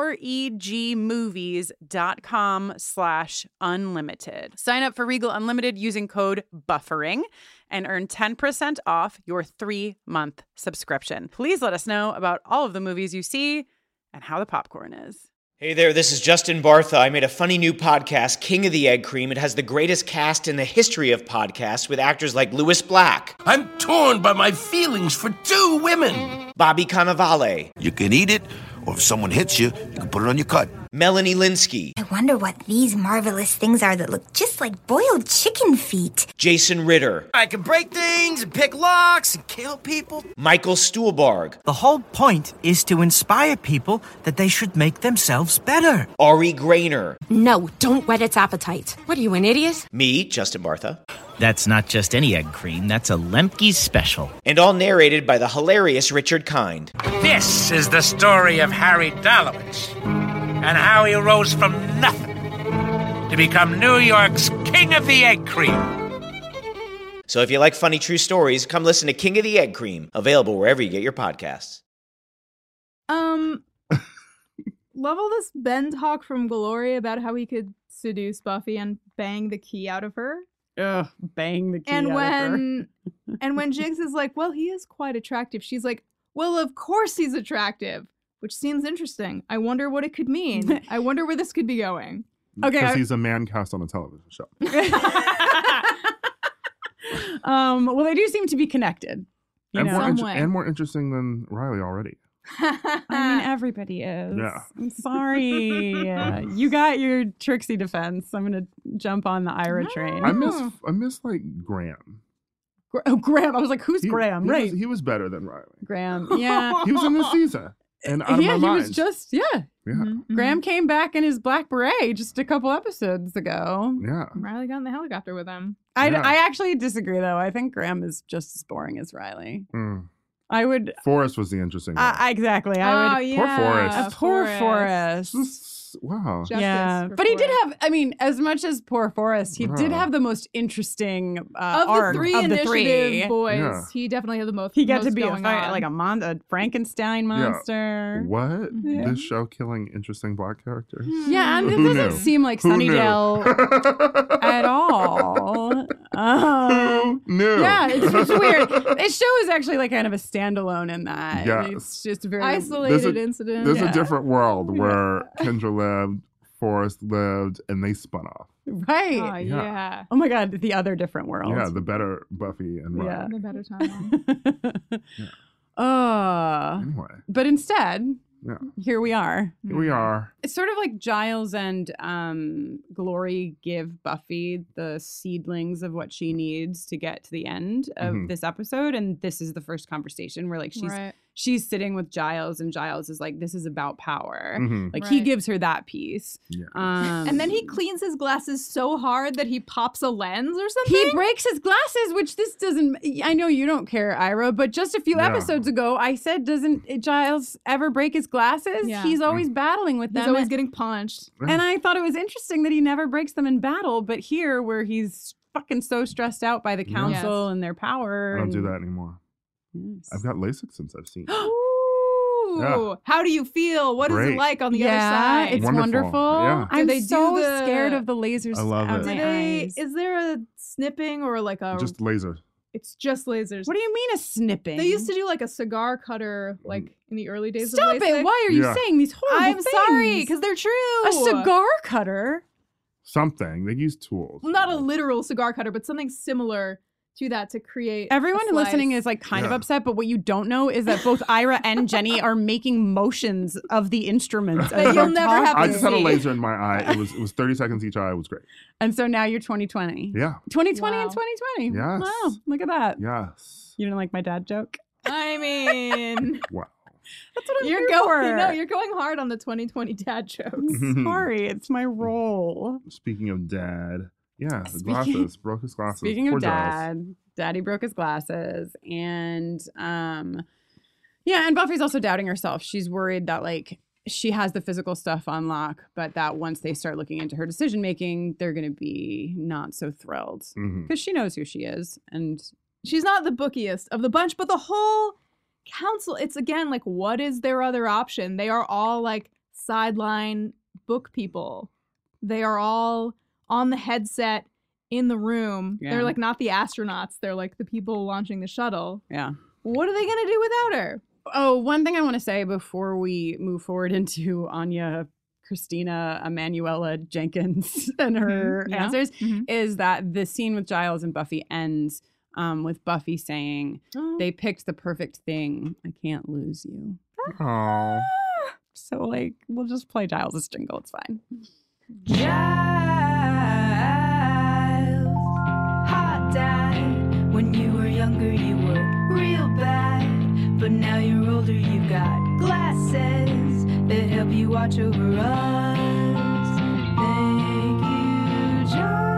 regmovies.com slash unlimited. Sign up for Regal Unlimited using code BUFFERING and earn ten percent off your three-month subscription. Please let us know about all of the movies you see and how the popcorn is. Hey there, this is Justin Bartha. I made a funny new podcast, King of the Egg Cream. It has the greatest cast in the history of podcasts with actors like Louis Black. I'm torn by my feelings for two women. Bobby Cannavale. You can eat it, or if someone hits you, you can put it on your cut. Melanie Linsky. I wonder what these marvelous things are that look just like boiled chicken feet. Jason Ritter. I can break things and pick locks and kill people. Michael Stuhlbarg. The whole point is to inspire people that they should make themselves better. Ari Grainer. No, don't whet its appetite. What are you, an idiot? Me, Justin Bartha. That's not just any egg cream, that's a Lemke's special. And all narrated by the hilarious Richard Kind. This is the story of Harry Dalowitz and how he rose from nothing to become New York's King of the Egg Cream. So if you like funny true stories, come listen to King of the Egg Cream, available wherever you get your podcasts. Um, love all this Ben talk from Glory about how he could seduce Buffy and bang the key out of her. Ugh, bang the key and out when, of her. And when Jigs is like, well, he is quite attractive, she's like, well, of course he's attractive, which seems interesting. I wonder what it could mean. I wonder where this could be going. Because Okay, I- he's a man cast on a television show. um, well, they do seem to be connected. You and, know? more inter- and more interesting than Riley already. I mean, everybody is. Yeah. I'm sorry. Uh, you got your Trixie defense. I'm gonna jump on the Ira train. I miss I miss like Graham. Gra- oh, Graham. I was like, who's He- Graham? he Right. Was, he was better than Riley. Graham. Yeah. He was in this season. And out of yeah, my he mind. was just yeah. Yeah. Mm-hmm. Graham came back in his black beret just a couple episodes ago. Yeah. Riley got in the helicopter with him. I, Yeah. I actually disagree though. I think Graham is just as boring as Riley. Mm. I would. Forrest was the interesting one. Uh, exactly. I Oh, would. yeah. Poor Forrest. Uh, poor Forrest. This- wow. Justice yeah, for but he did Forrest. have. I mean, as much as poor Forrest, he did Oh. have the most interesting uh, Of the arc three of the initiative three. boys, Yeah. he definitely had the most. He got most to be a, going fi- on. like a, mon- a Frankenstein monster. What? Yeah. This show killing interesting black characters? Yeah, and it Who doesn't knew? seem like Who knew? Sunnydale at all. Um, Who knew? yeah, it's just weird. This show is actually like kind of a standalone in that. Yes. It's just very isolated There's a- incident. There's Yeah. a different world where Kendra lived, Forrest lived, and they spun off. right. Oh, Yeah. yeah. Oh my god, the other different world. Yeah, the better Buffy and Riley. Yeah. The better timeline. Uh, Anyway, but instead, yeah. here we are. Here we are. It's sort of like Giles and um, Glory give Buffy the seedlings of what she needs to get to the end of Mhm. this episode, and this is the first conversation where like she's Right. she's sitting with Giles, and Giles is like, "This is about power." Mhm. Like he Right. gives her that piece. Yeah. Um, And then he cleans his glasses so hard that he pops a lens or something. He breaks his glasses, which this doesn't. I know you don't care, Ira, but just a few Yeah. episodes ago, I said, "Doesn't Giles ever break his glasses? Yeah. He's always battling with them." He's always getting punched. and I thought it was interesting that he never breaks them in battle, but here, where he's fucking so stressed out by the Yeah. council Yes. and their power, I don't do and- that anymore. Yes. I've got LASIK since I've seen it. Ooh. Yeah. How do you feel? What is Great. it like on the yeah, other side? it's Wonderful. wonderful. Yeah. I'm Do they do so the- scared of the lasers. I love out it. my Do they, eyes. is there a snipping or like a? Just laser. it's just lasers. What do you mean a snipping? They used to do like a cigar cutter, like in the early days Stop of LASIK. it! Why are you Yeah. saying these horrible I'm things? sorry, because they're true. a cigar cutter. Something. They use tools. Well, not a literal cigar cutter, but something similar to that to create. a Everyone listening slice. is like kind of Yeah. upset, but what you don't know is that both Ira and Jenny are making motions of the instruments. That as you'll they're never have talking. I to just had a see. laser in my eye. It was it was thirty seconds each eye. It was great. And so now you're twenty twenty. Yeah. twenty twenty and Wow. twenty twenty. Yes. Wow, look at that. Yes. You didn't like my dad joke? I mean, Wow. That's what I'm you're here going. for. No, you're going hard on the twenty twenty dad jokes. I'm sorry, it's my role. Speaking of dad, yeah, the Speaking- glasses broke his glasses. Speaking Poor of Giles. dad, daddy broke his glasses, and um yeah, and Buffy's also doubting herself. She's worried that like she has the physical stuff on lock, but that once they start looking into her decision making, they're gonna be not so thrilled. Mhm. Because she knows who she is. And She's not the bookiest of the bunch, but the whole council, it's again like, what is their other option? They are all like sideline book people. They are all on the headset in the room. Yeah. They're like not the astronauts, they're like the people launching the shuttle. yeah. What are they gonna do without her? Oh, one thing I want to say before we move forward into Anya, Christina, Emanuela Jenkins and her Mhm, yeah. answers Mhm. is that the scene with Giles and Buffy ends um, with Buffy saying, Oh. they picked the perfect thing. I can't lose you. Oh. So, like, we'll just play Giles' jingle. It's fine. Giles, hot dad. When you were younger, you were real bad. But now you're older, you got glasses that help you watch over us. Thank you, Giles.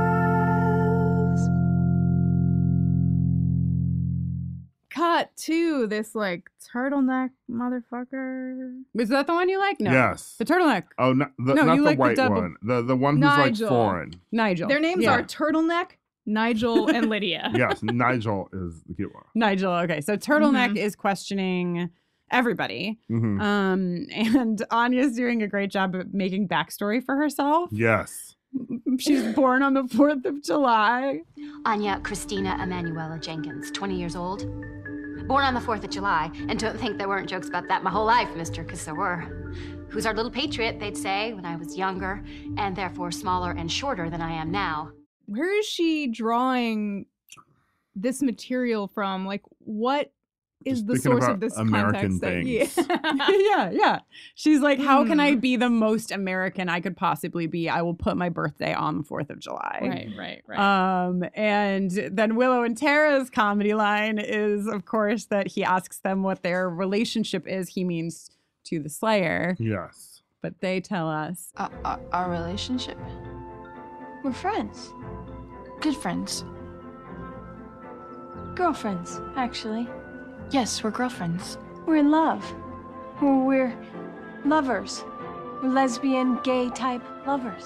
Cut to this like turtleneck motherfucker. Is that the one you like? No. Yes. The turtleneck. Oh, not the, No, not you the like the white double- one. The the one who's Nigel. like foreign. Nigel. Their names Yeah. are Turtleneck, Nigel, and Lydia. Yes, Nigel is the cute one. Nigel. Okay. So, Turtleneck Mhm. is questioning everybody. Mhm. Um, and Anya's doing a great job of making backstory for herself. Yes. She's born on the fourth of July. Anya Christina Emanuela Jenkins, twenty years old. Born on the fourth of July. And don't think there weren't jokes about that my whole life, mister, because there were. Who's our little patriot, they'd say, when I was younger, and therefore smaller and shorter than I am now. Where is she drawing this material from? Like, what is Just the thinking source about of this American context? That, things. yeah. yeah, yeah. She's like, how can I Hmm. be the most American I could possibly be? I will put my birthday on the fourth of July. Right, right, right. Um, and then Willow and Tara's comedy line is, of course, that he asks them what their relationship is. He means to the Slayer. Yes. But they tell us. Uh, our, our relationship? We're friends. Good friends. Girlfriends, actually. Yes, we're girlfriends. We're in love. Or we're lovers. We're lesbian, gay type lovers.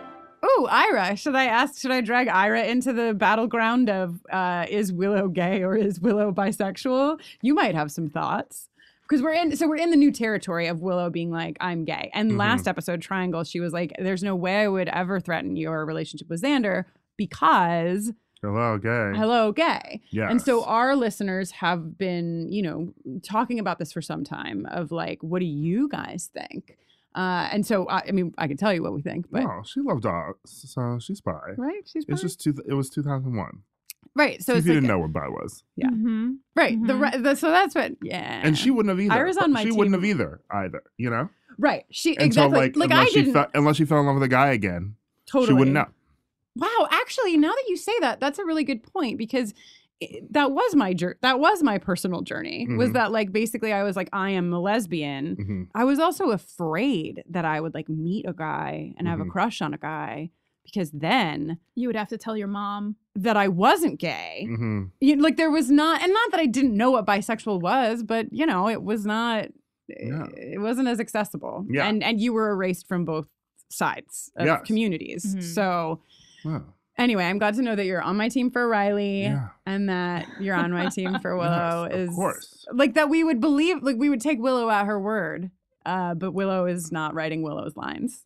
Oh, Ira. Should I ask, should I drag Ira into the battleground of uh, is Willow gay or is Willow bisexual? You might have some thoughts. Because we're in, so we're in the new territory of Willow being like, I'm gay. And Mm-hmm. last episode, Triangle, she was like, there's no way I would ever threaten your relationship with Xander because Hello, gay. hello, gay. Yes. And so our listeners have been, you know, talking about this for some time of like, what do you guys think? Uh, and so, I, I mean, I can tell you what we think, but. No, she loved dogs, so she's bi. Right? She's bi? It's just two, it was two thousand one. Right. So So it's you like, didn't know what bi was. Yeah. Mm-hmm. Right. The, re- the so that's what. Yeah. And she wouldn't have either. Ira's on my she team. wouldn't have either, either, you know? Right. She And exactly. so, like, like unless, I she didn't. fe- unless she fell in love with a guy again, Totally. she wouldn't know. Wow. Actually, now that you say that, that's a really good point because it, that was my journey. That was my personal journey. Was Mhm. that like basically I was like I am a lesbian. Mhm. I was also afraid that I would like meet a guy and have a Mhm. crush on a guy because then You would have to tell your mom. that I wasn't gay. Mm-hmm. You, like there was not, and not that I didn't know what bisexual was, but you know, it was not. Yeah. It wasn't as accessible. Yeah. And and you were erased from both sides of Yes. communities. Mhm. So Wow. anyway, I'm glad to know that you're on my team for Riley Yeah. and that you're on my team for Willow. Yes, of is course. like that we would believe, like we would take Willow at her word. Uh, but Willow is not writing Willow's lines.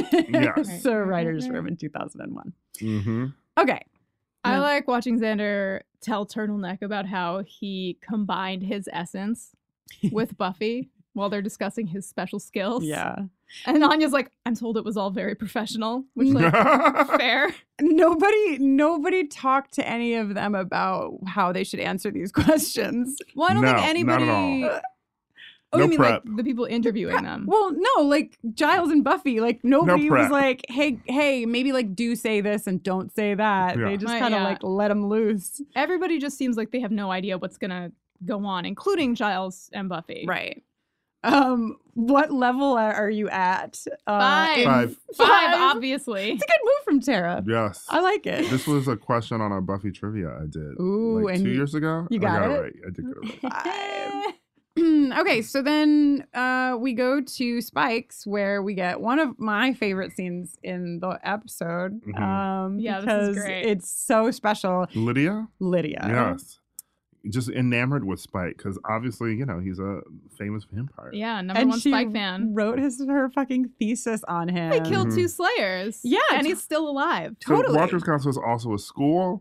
Yes. So writer's room in two thousand one. Mm-hmm. Okay. I No. like watching Xander tell Turtleneck about how he combined his essence with Buffy while they're discussing his special skills. Yeah. And Anya's like, I'm told it was all very professional, which like fair. Nobody, nobody talked to any of them about how they should answer these questions. Well, I don't No, think not at anybody. all. Oh, No you mean prep. like the people interviewing them? Well, no, like Giles and Buffy, like nobody was prep. like, hey, hey, maybe like do say this and don't say that. Yeah. They just Right, kind of yeah. like let them loose. Everybody just seems like they have no idea what's gonna go on, including Giles and Buffy. Right. Um, what level are are you at? Uh, Five. in- Five. Five, obviously. It's a good move from Tara. Yes. I like it. This was a question on a Buffy trivia I did Ooh, like and two you- years ago. you I got got it? right. I did get it right. Five. Okay, so then uh, we go to Spikes, where we get one of my favorite scenes in the episode. Mhm. Um, Yeah, this is because great. it's so special. Lydia? Lydia. Yes. Just enamored with Spike because obviously, you know, he's a famous vampire. Yeah, number And one she Spike fan. wrote his her fucking thesis on him. He killed Mhm. two Slayers. Yeah, and t- he's still alive. So Totally. Walter's Council is also a school.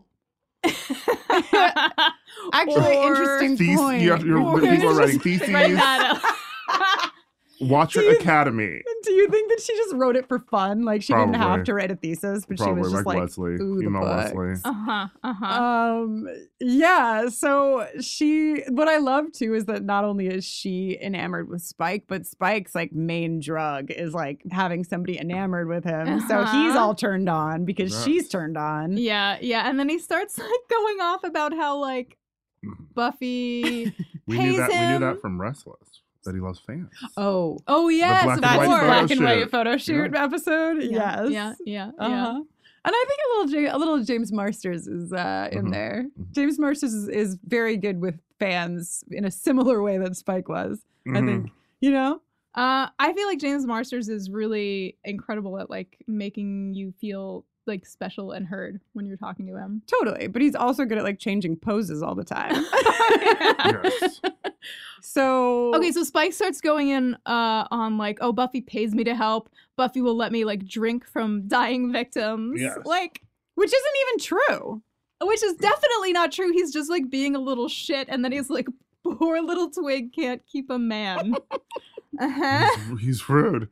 Actually, Or- interesting Thesis, point. you have, you're, Or- people are writing Write theses. that out. Watcher Do you- Academy. Do you think that she just wrote it for fun? Like she didn't have Probably. to write a thesis, but Probably she was just like like, Wesley, ooh, the female books. Wesley. Uh-huh. Uh-huh. Um, yeah. So she, what I love too is that not only is she enamored with Spike, but Spike's like main drug is like having somebody enamored with him. So he's Uh-huh. all turned on because Yes. she's turned on. Yeah, yeah. And then he starts like going off about how like Buffy We pays knew that. We knew him. that from Restless that he loves fans. Oh, Oh yes, black of and white course. photo black and white shoot. photo shoot Yeah. episode. Yeah, Yes. Yeah, yeah, Uh-huh. yeah. And I think a little, Ja- a little James Marsters is uh, in Mhm. there. James Marsters is, is very good with fans in a similar way that Spike was. I Mhm. think, you know. Uh, I feel like James Marsters is really incredible at like making you feel like special and heard when you're talking to him. Totally, but he's also good at like changing poses all the time. Yes. So Okay, so Spike starts going in uh, on like, oh, Buffy pays me to help. Buffy will let me like drink from dying victims. Yes. Like, which isn't even true. which is definitely not true. He's just like being a little shit, and then he's like, poor little twig can't keep a man. uh-huh. He's, he's rude.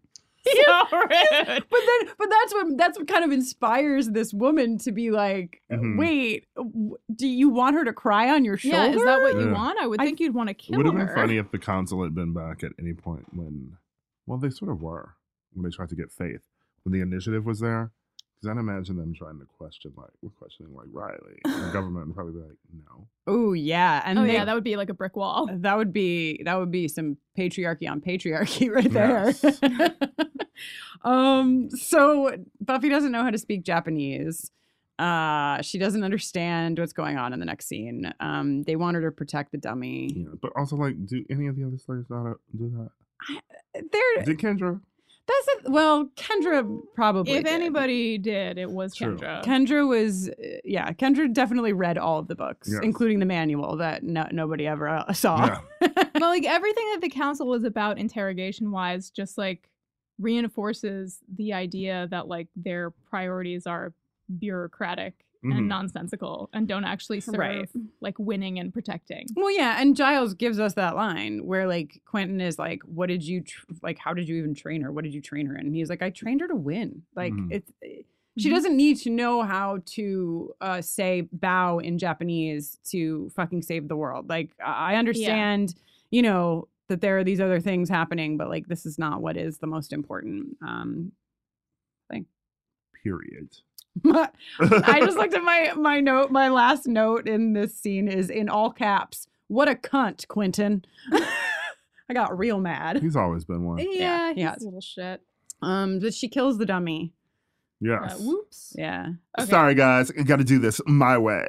So rude. But then, but that's what that's what kind of inspires this woman to be like, Mhm. wait, w- do you want her to cry on your shoulder? Yeah, is that what you Yeah. want? I would think you'd want to It kill would have her. been funny if the council had been back at any point when, well, they sort of were when they tried to get Faith. When the initiative was there, because I'd imagine them trying to question, like, we're questioning, like, Riley. And the government would probably be like, no. Oh yeah, and oh they- yeah, that would be like a brick wall. That would be that would be some patriarchy on patriarchy right there. um, so Buffy doesn't know how to speak Japanese. Uh, she doesn't understand what's going on in the next scene. Um, they want her to protect the dummy. Yeah, but also, like, do any of the other slaves know how to do that? They're Did Kendra? That's a, well, Kendra probably. If did. anybody did, it was True. Kendra. Kendra was, uh, yeah, Kendra definitely read all of the books, Yes. including the manual that no, nobody ever uh, saw. Yeah. Well, like everything that the council is about interrogation wise just like reinforces the idea that like their priorities are bureaucratic Mhm. and nonsensical and don't actually serve Right. like winning and protecting. Well, yeah, and Giles gives us that line where like Quentin is like, "What did you tr- like? How did you even train her? What did you train her in?" And he's like, "I trained her to win. Like Mhm. it's." She Mhm. doesn't need to know how to uh, say bow in Japanese to fucking save the world. Like, I I understand, you know, that there are these other things happening, but like, this is not what is the most important um, thing. Period. I just looked at my my note. My last note in this scene is in all caps. What a cunt, Quentin. I got real mad. He's always been one. Yeah, he's yeah. a little shit. Um, but she kills the dummy. Yes. Uh, whoops. Yeah. Sorry, guys. I got to do this my way.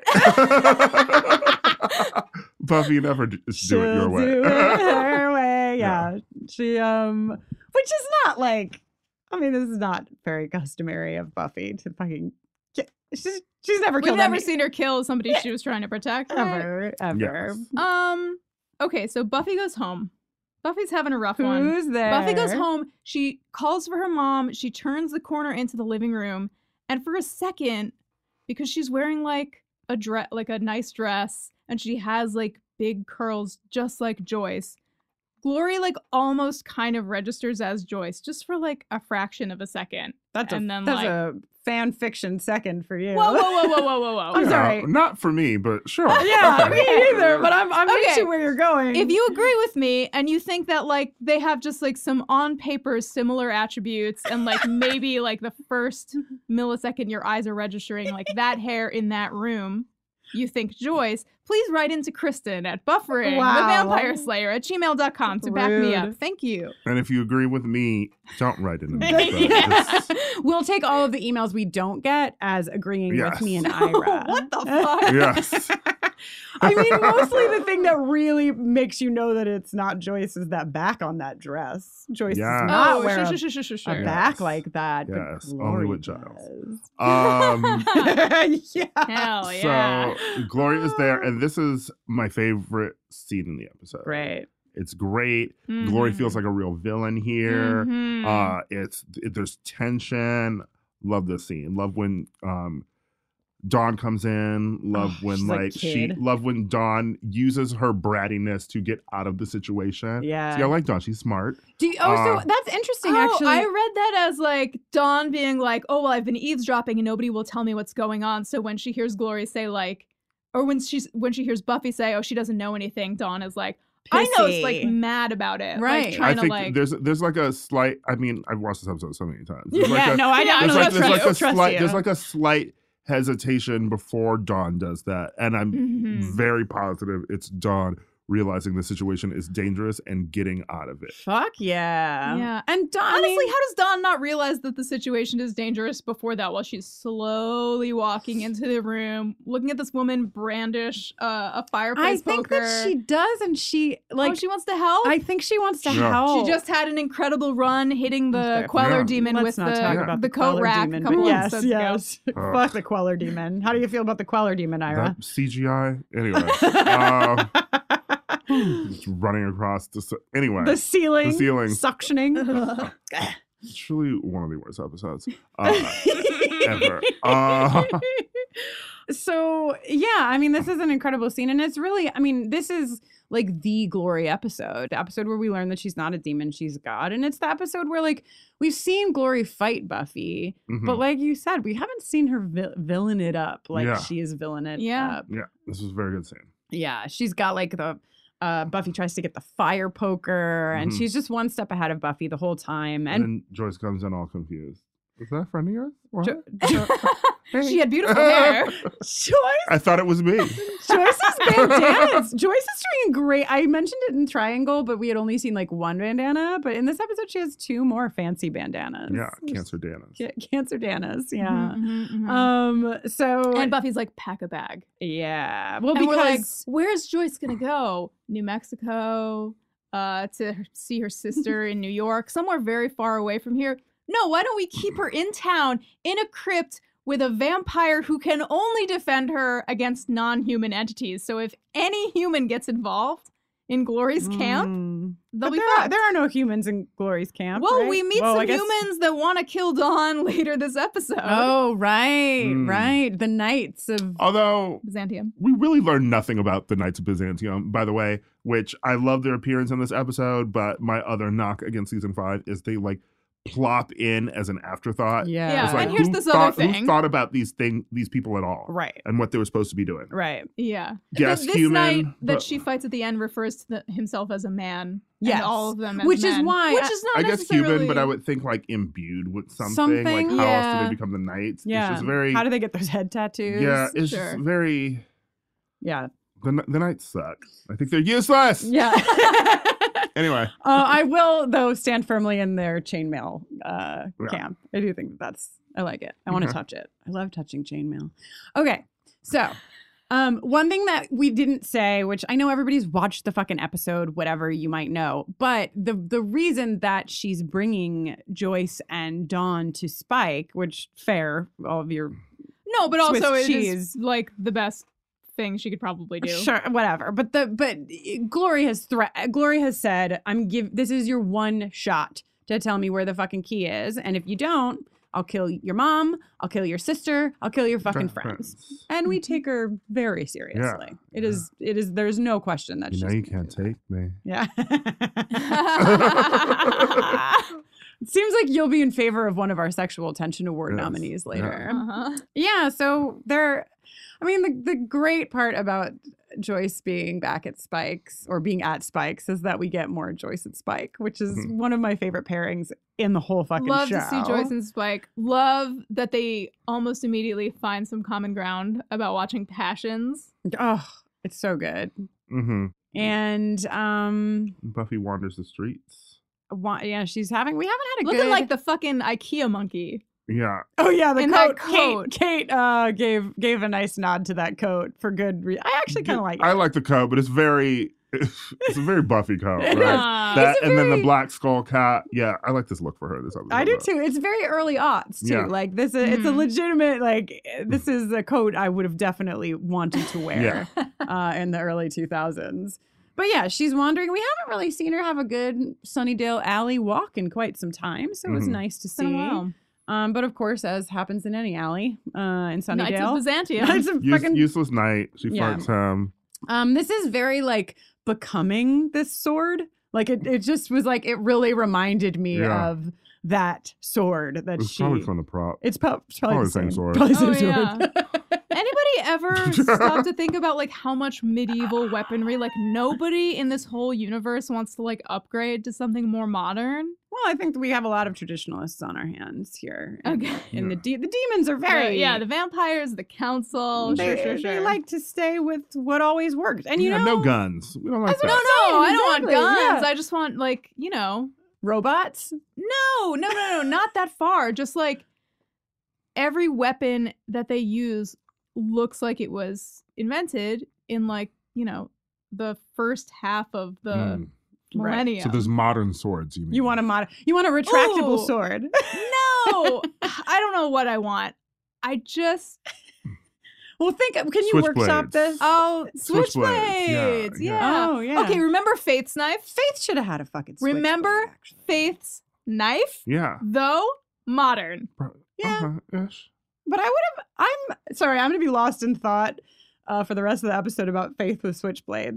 Buffy never d- just do it your She'll way. do it her way. Yeah. She um, which is not like. I mean, this is not very customary of Buffy to fucking. Get, she's she's never We've killed. never any- seen her kill somebody she was trying to protect. right? ever ever. Yes. Um. Okay, so Buffy goes home. Buffy's having a rough one. Who's there? Buffy goes home. She calls for her mom. She turns the corner into the living room, and for a second, because she's wearing like a dress, like a nice dress, and she has like big curls, just like Joyce. Glory like almost kind of registers as Joyce, just for like a fraction of a second. That's a and then that's like, a fan fiction second for you. whoa, whoa, whoa, whoa, whoa, whoa, whoa. I'm Yeah, sorry. Not for me, but sure. Yeah, Okay. me either. But I'm I'm Okay. into where you're going. If you agree with me and you think that like they have just like some on paper similar attributes and like maybe like the first millisecond your eyes are registering like that hair in that room, you think Joyce, please write into Kristen at buffering Wow. the vampire slayer at gmail dot com to back me up. Rude. Thank you. And if you agree with me, don't write it in the Yeah. We'll take all of the emails we don't get as agreeing Yes. with me and Ira. What the fuck? Yes. I mean, mostly the thing that really makes you know that it's not Joyce is that back on that dress. Joyce Yes. does not Oh, wear sure, a, sure, sure, sure, a sure. back Yes. like that. but Yes, only Glory with Giles. does. Um, yeah. Hell yeah. So Glory is there, and this is my favorite scene in the episode. Right. It's great. Glory Mhm. feels like a real villain here. Mhm. Uh, it's it, there's tension. Love this scene. Love when um, Dawn comes in. Love Oh, when she's a like she. kid. Love when Dawn uses her brattiness to get out of the situation. Yeah. See, I like Dawn. She's smart. Do you, oh, Uh, so that's interesting, Oh, actually. I read that as like Dawn being like, oh, well, I've been eavesdropping and nobody will tell me what's going on. So when she hears Glory say like, or when she's when she hears Buffy say, oh, she doesn't know anything, Dawn is like, I know, it's like Pissy. mad about it. Right. Like, I trying to think like. there's there's like a slight. I mean, I've watched this episode so many times. There's yeah, like a, no, I know. Yeah, there's I like trust there's like you. a Trust slight you. there's like a slight hesitation before Dawn does that, and I'm Mhm. very positive it's Dawn realizing the situation is dangerous and getting out of it. Fuck yeah. Yeah. And Dawn, Honestly, I mean, how does Dawn not realize that the situation is dangerous before that while she's slowly walking into the room, looking at this woman brandish uh, a I fireplace think poker? that she does, and she like. oh, she wants to help? I think she wants to Yeah. help. She just had an incredible run hitting the Okay. Queller Yeah. demon Let's with not the, talk Yeah. about the the coat Queller rack demon, a couple but yes, episodes yes. Ugh. Fuck the Queller demon. How do you feel about the Queller demon, Ira? That C G I anyway. um, just running across the ce- anyway. The ceiling, The ceiling. suctioning. It's truly one of the worst episodes uh, ever. Uh, So yeah, I mean, this is an incredible scene, and it's really, I mean, this is like the Glory episode, the episode where we learn that she's not a demon, she's God. And it's the episode where like we've seen Glory fight Buffy, Mhm. but like you said, we haven't seen her vil- villain it up like Yeah. she is villain it Yeah. up. Yeah, this was a very good scene. Yeah, she's got like the uh, Buffy tries to get the fire poker, and Mhm. she's just one step ahead of Buffy the whole time. And, And, then Joyce comes in all confused. Is that a friend of yours? What? Jo- Jo- She had beautiful hair. Joyce, I thought it was me. Joyce's bandanas. Joyce is doing great. I mentioned it in Triangle, but we had only seen like one bandana. But in this episode, she has two more fancy bandanas. Yeah, Cancer Danas. Ca- Cancer Danas. Yeah. Mhm, mhm, mhm. Um. So And Buffy's like, pack a bag. yeah. Well, And we're like, because where's Joyce gonna go? New Mexico, uh, to her- see her sister in New York, somewhere very far away from here. No, why don't we keep her in town in a crypt with a vampire who can only defend her against non-human entities? So if any human gets involved in Glory's camp, Mm. they'll But be there are, fucked. there are no humans in Glory's camp. Well, right? we meet Well, I some guess- humans that want to kill Dawn later this episode. Oh, right, Mm. right. The Knights of Although Byzantium. we really learned nothing about the Knights of Byzantium, by the way, which I love their appearance in this episode, but my other knock against season five is they like plop in as an afterthought. Yeah. Yeah, It's like, and here's who this thought, other thing. Who thought about these thing these people at all? Right. And what they were supposed to be doing. Right. Yeah. Yes, Th- this human, knight that but- she fights at the end refers to the, himself as a man. Yes. And all of them as Which is men, why Which I- is not I guess necessarily... human, but I would think like imbued with something. Something, like how else do yeah. they become the knights? Yeah. It's just very How do they get those head tattoos? Yeah, it's Sure. just very Yeah. the, the knights suck. I think they're useless. Yeah. Anyway. Uh, I will, though, stand firmly in their chainmail uh, Yeah. camp. I do think that that's, I like it. I want to Okay. touch it. I love touching chainmail. Okay. So, um, one thing that we didn't say, which I know everybody's watched the fucking episode, whatever you might know, but the the reason that she's bringing Joyce and Dawn to Spike, which fair, all of your No, but Swiss also it cheese. is like the best thing she could probably do. Sure, whatever. But the but Glory has threat. Glory has said, "I'm give. This is your one shot to tell me where the fucking key is, and if you don't, I'll kill your mom. I'll kill your sister. I'll kill your fucking Fri- friends." And we take her very seriously. It is. It is. There's no question that You she's. know you gonna can't do take me. that. Yeah. It seems like you'll be in favor of one of our sexual tension award Yes. nominees later. Uh-huh. Yeah, so there, I mean, the, the great part about Joyce being back at Spike's or being at Spike's is that we get more Joyce and Spike, which is Mhm. one of my favorite pairings in the whole fucking Love show. to see Joyce and Spike. Love that they almost immediately find some common ground about watching Passions. Oh, it's so good. Mm-hmm. And um, Buffy wanders the streets. wa- yeah, she's having. We haven't had a Looking good. like the fucking IKEA monkey. Yeah. Oh yeah, the in coat. that coat. Kate, Kate uh, gave gave a nice nod to that coat for good reason. I actually kind of like it. I like the coat, but it's very it's a very Buffy coat, right? It is. That It's a and then the very- black skull cat. Yeah, I like this look for her this episode. I do though. too. It's very early aughts too. Yeah. Like this, is, it's a Mhm. legitimate. Like this is a coat I would have definitely wanted to wear uh, in the early two thousands. But yeah, she's wandering. We haven't really seen her have a good Sunnydale alley walk in quite some time, so it was Mhm. nice to It's been a see. while. Um, but of course, as happens in any alley uh, in Sunnydale, Knights of Byzantium. Knights of Use, fucking- useless night. She Yeah. fucks him. um, this is very like becoming this sword. Like it, it just was like it really reminded me Yeah. of that sword that It's she. probably from the prop. It's po- it's probably, Probably the same, sword. Probably the Oh, same yeah. sword. Anybody ever stop to think about like how much medieval weaponry? Like nobody in this whole universe wants to like upgrade to something more modern. Well, I think we have a lot of traditionalists on our hands here. In, Okay. in the de- the demons are very The- yeah, the vampires, the council. They, sure, sure, they sure. like to stay with what always worked. And you yeah, know, no guns. We don't like no, that. no, I don't want Exactly, guns. yeah. I just want like you know. robots. No, no, no, no, not that far. Just like every weapon that they use looks like it was invented in like, you know, the first half of the Mm. millennium. So there's modern swords. You mean? You want a mod- You want a retractable Ooh. sword. No, I don't know what I want. I just Well, think. Can you workshop Switchblades. this? oh Switchblades, switchblades. yeah, Yeah, yeah. Oh, yeah. Okay, remember Faith's knife? Faith should have had a fucking. Switchblade, Remember actually. Faith's knife? Yeah. Though modern. Yeah. Uh-huh, ish. But I would have. I'm sorry. I'm going to be lost in thought uh, for the rest of the episode about Faith with switchblades.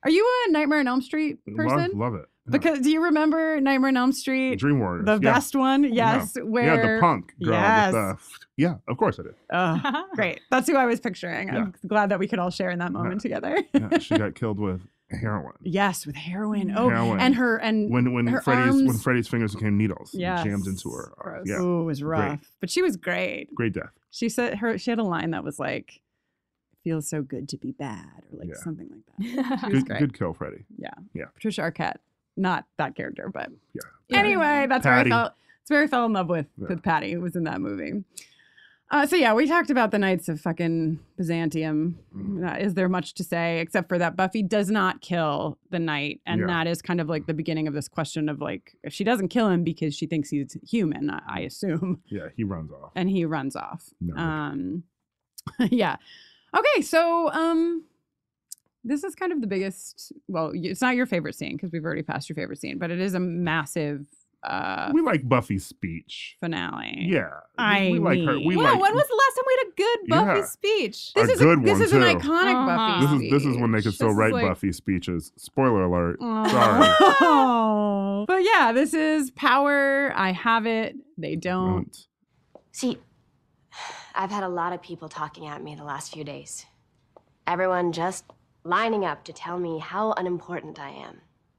Are you a Nightmare on Elm Street person? Love, love it. Yeah. Because do you remember Nightmare on Elm Street? Dream Warriors. The yeah. best one? Yes. Yeah. Where yeah, the punk girl. Yes. With the, yeah, of course I did. Oh, great. That's who I was picturing. Yeah. I'm glad that we could all share in that moment Yeah. together. Yeah, she got killed with heroin. Yes, with heroin. Oh, Heroin. and her and when when her Freddy's arms. when Freddy's fingers became needles, and Yes. jammed into her. arm. Yeah, Oh, it was rough. Great. But she was great. Great death. She said her she had a line that was like, "Feels so good to be bad," or like Yeah. something like that. She was Good, great. good kill, Freddy. Yeah. Yeah. Patricia Arquette. Not that character, but yeah. Anyway, that's Patty. where I felt it's where I fell in love with Yeah. with Patty, who was in that movie. Uh, so yeah, we talked about the Knights of fucking Byzantium. Mm-hmm. Uh, is there much to say except for that Buffy does not kill the knight, and Yeah. that is kind of like the beginning of this question of like, if she doesn't kill him because she thinks he's human, I, I assume, Yeah, he runs off. and he runs off. No. Um, yeah. Okay, so um, this is kind of the biggest. Well, it's not your favorite scene because we've already passed your favorite scene, but it is a massive uh, we like Buffy's speech. finale. Yeah, I we, we like her. We mean- Yeah, like. when was the last time we had a good Buffy Yeah. speech? A This is good a, this one, is an too. iconic Uh-huh. Buffy. This is this is when they could This still is write like- Buffy speeches. Spoiler alert. Oh. Sorry. Oh. But yeah, this is power. I have it. They don't. Don't. See, I've had a lot of people talking at me the last few days. Everyone just lining up to tell me how unimportant I am.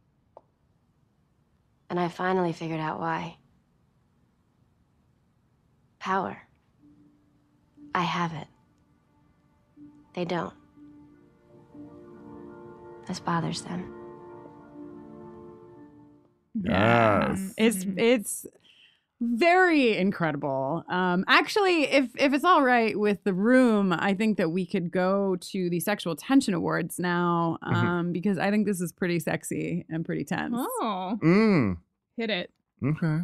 And I finally figured out why. Power. I have it. They don't. This bothers them. Yes. It's it's very incredible. Um, actually, if if it's all right with the room, I think that we could go to the Sexual Tension Awards now, um, Mhm. because I think this is pretty sexy and pretty tense. Oh, Mm. hit it. Okay.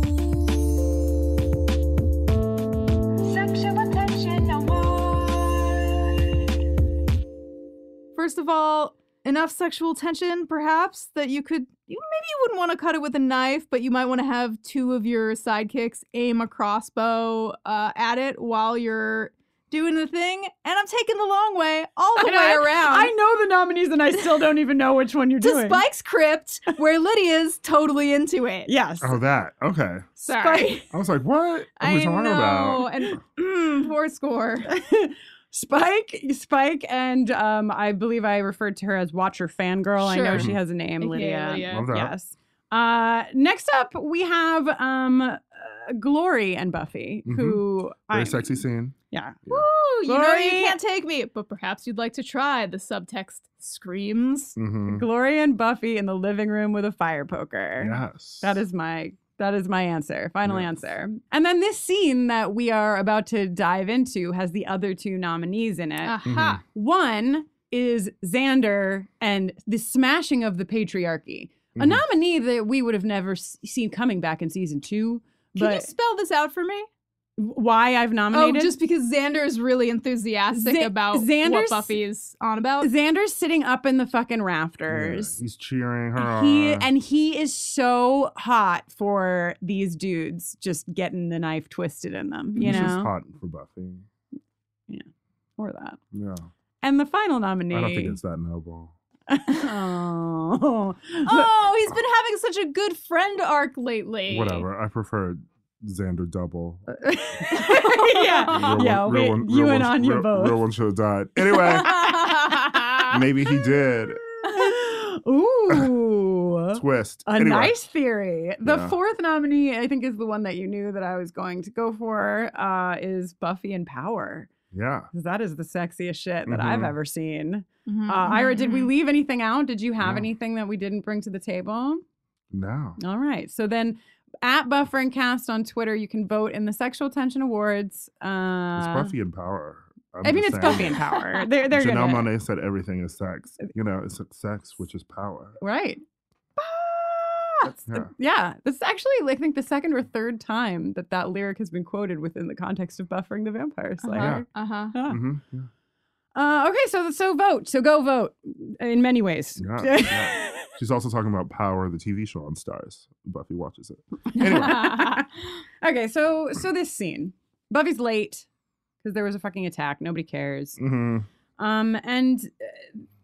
Sexual attention award. First of all, enough sexual tension, perhaps, that you could, you, maybe you wouldn't want to cut it with a knife, but you might want to have two of your sidekicks aim a crossbow uh, at it while you're doing the thing. And I'm taking the long way, all the I know- way around. I know the nominees, and I still don't even know which one you're to doing. Spike's Crypt, where Lydia's totally into it. Yes. Oh, that. Okay. Sorry. I was like, what are we I talking know. about? And mm, four score. Spike, Spike, and um, I believe I referred to her as Watcher Fangirl. I know Sure. she has a name, A K, Lydia. Lydia. Love that. Yes. Uh, next up, we have um, uh, Glory and Buffy, Mhm. who Very I sexy scene. Yeah. Woo, you know Glory- you can't take me, but perhaps you'd like to try. The subtext screams. Mm-hmm. Glory and Buffy in the living room with a fire poker. Yes. That is my that is my answer. Final Yes. answer. And then this scene that we are about to dive into has the other two nominees in it. Aha. One is Xander and the smashing of the patriarchy. A Mhm. nominee that we would have never s- seen coming back in season two. Can But you spell this out for me? why I've Oh, nominated? just because Xander is really enthusiastic Xa- about Xander's- what Buffy's on about. Xander's sitting up in the fucking Yeah, rafters. he's cheering her He on. and he is so hot for these dudes just getting the knife twisted in them, you he's know, just hot for Buffy. or that. Yeah. And the final nominee. I don't think it's that noble. oh, Oh, he's been having such a good friend arc lately. Whatever. I prefer Xander double. yeah, Real yeah. one- we- real one- you real and one- Anya real- both. Real one should have died. Anyway, maybe he did. Ooh. Twist. A Anyway. nice theory. The Yeah. fourth nominee, I think, is the one that you knew that I was going to go for, uh, is Buffy and Power. Yeah. 'Cause that is the sexiest shit that I've Mhm. ever seen. Mhm, Uh, Ira, mhm, did we mhm. leave anything out? Did you have No. anything that we didn't bring to the table? No. All right. So then at Buffer and Cast on Twitter, you can vote in the Sexual Tension Awards. Uh, It's Buffy and Power. I'm I mean, just it's saying. Buffy and Power. They're, they're Janelle gonna, Monáe said everything is sex. You know, it's sex, which is power. Right. That's- Yeah. yeah, this is actually, I think, the second or third time that that lyric has been quoted within the context of Buffering the Vampire Slayer. Uh-huh. Yeah. Mm-hmm. Yeah. Uh, okay, so so vote. So go vote in many ways. Yeah, yeah. She's also talking about Power, the T V show on Stars. Buffy watches it. Anyway. Okay, so so this scene, Buffy's late because there was a fucking attack. Nobody cares. hmm Um, and uh,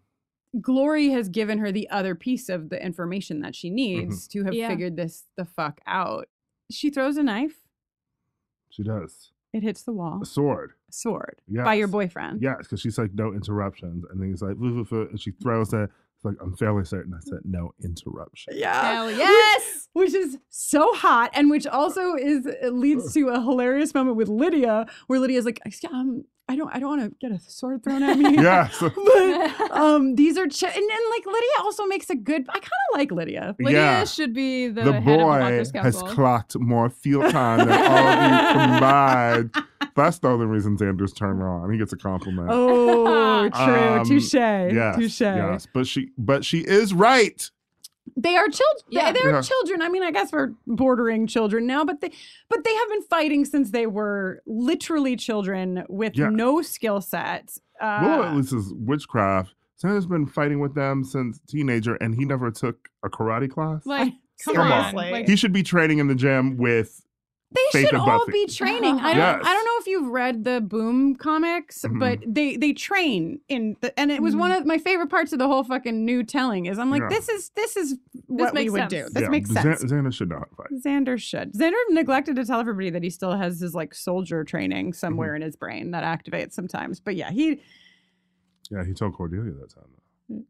Glory has given her the other piece of the information that she needs Mm-hmm. to have Yeah. figured this the fuck out. She throws a knife. She does. It hits the wall. A sword. Sword. Yes. By your boyfriend. Yes, because she's like, no interruptions. And then he's like, "Woo, woo, woo," and she throws it. It's like, I'm fairly certain I said no interruption. Yeah. Hell yes. Which, which is so hot, and which also is it leads to a hilarious moment with Lydia, where Lydia's like, um, I don't, I don't want to get a sword thrown at me. Yes. but um, these are, ch- and, and like Lydia also makes a good. I kind of like Lydia. Lydia Yeah. should be the, The head of the boy Watchers has Council. clocked more field time than all of you combined. That's the only reason Xander's turned her on. He gets a compliment. Oh, true. Um, Touche. Yes, Touche. yes. But she, but she is right. They are children. Yeah. They, they're Yeah. children. I mean, I guess we're bordering children now, but they, but they have been fighting since they were literally children with Yeah. no skill set. Uh, Well, at least is witchcraft. Xander's been fighting with them since teenager, and he never took a karate class. Like, Come Come on. on. Like, He should be training in the gym with they Faith should and all Buffy. be training. I don't. Yes. I don't know if you've read the Boom comics, Mhm. but they they train in the, and it was one of my favorite parts of the whole fucking new telling. Is I'm like, Yeah. this is this is what we makes would sense. do. This yeah, makes Xan- sense. Xander should not fight. Xander should. Xander neglected to tell everybody that he still has his like soldier training somewhere Mm-hmm. in his brain that activates sometimes. But yeah, he Yeah, he told Cordelia that time.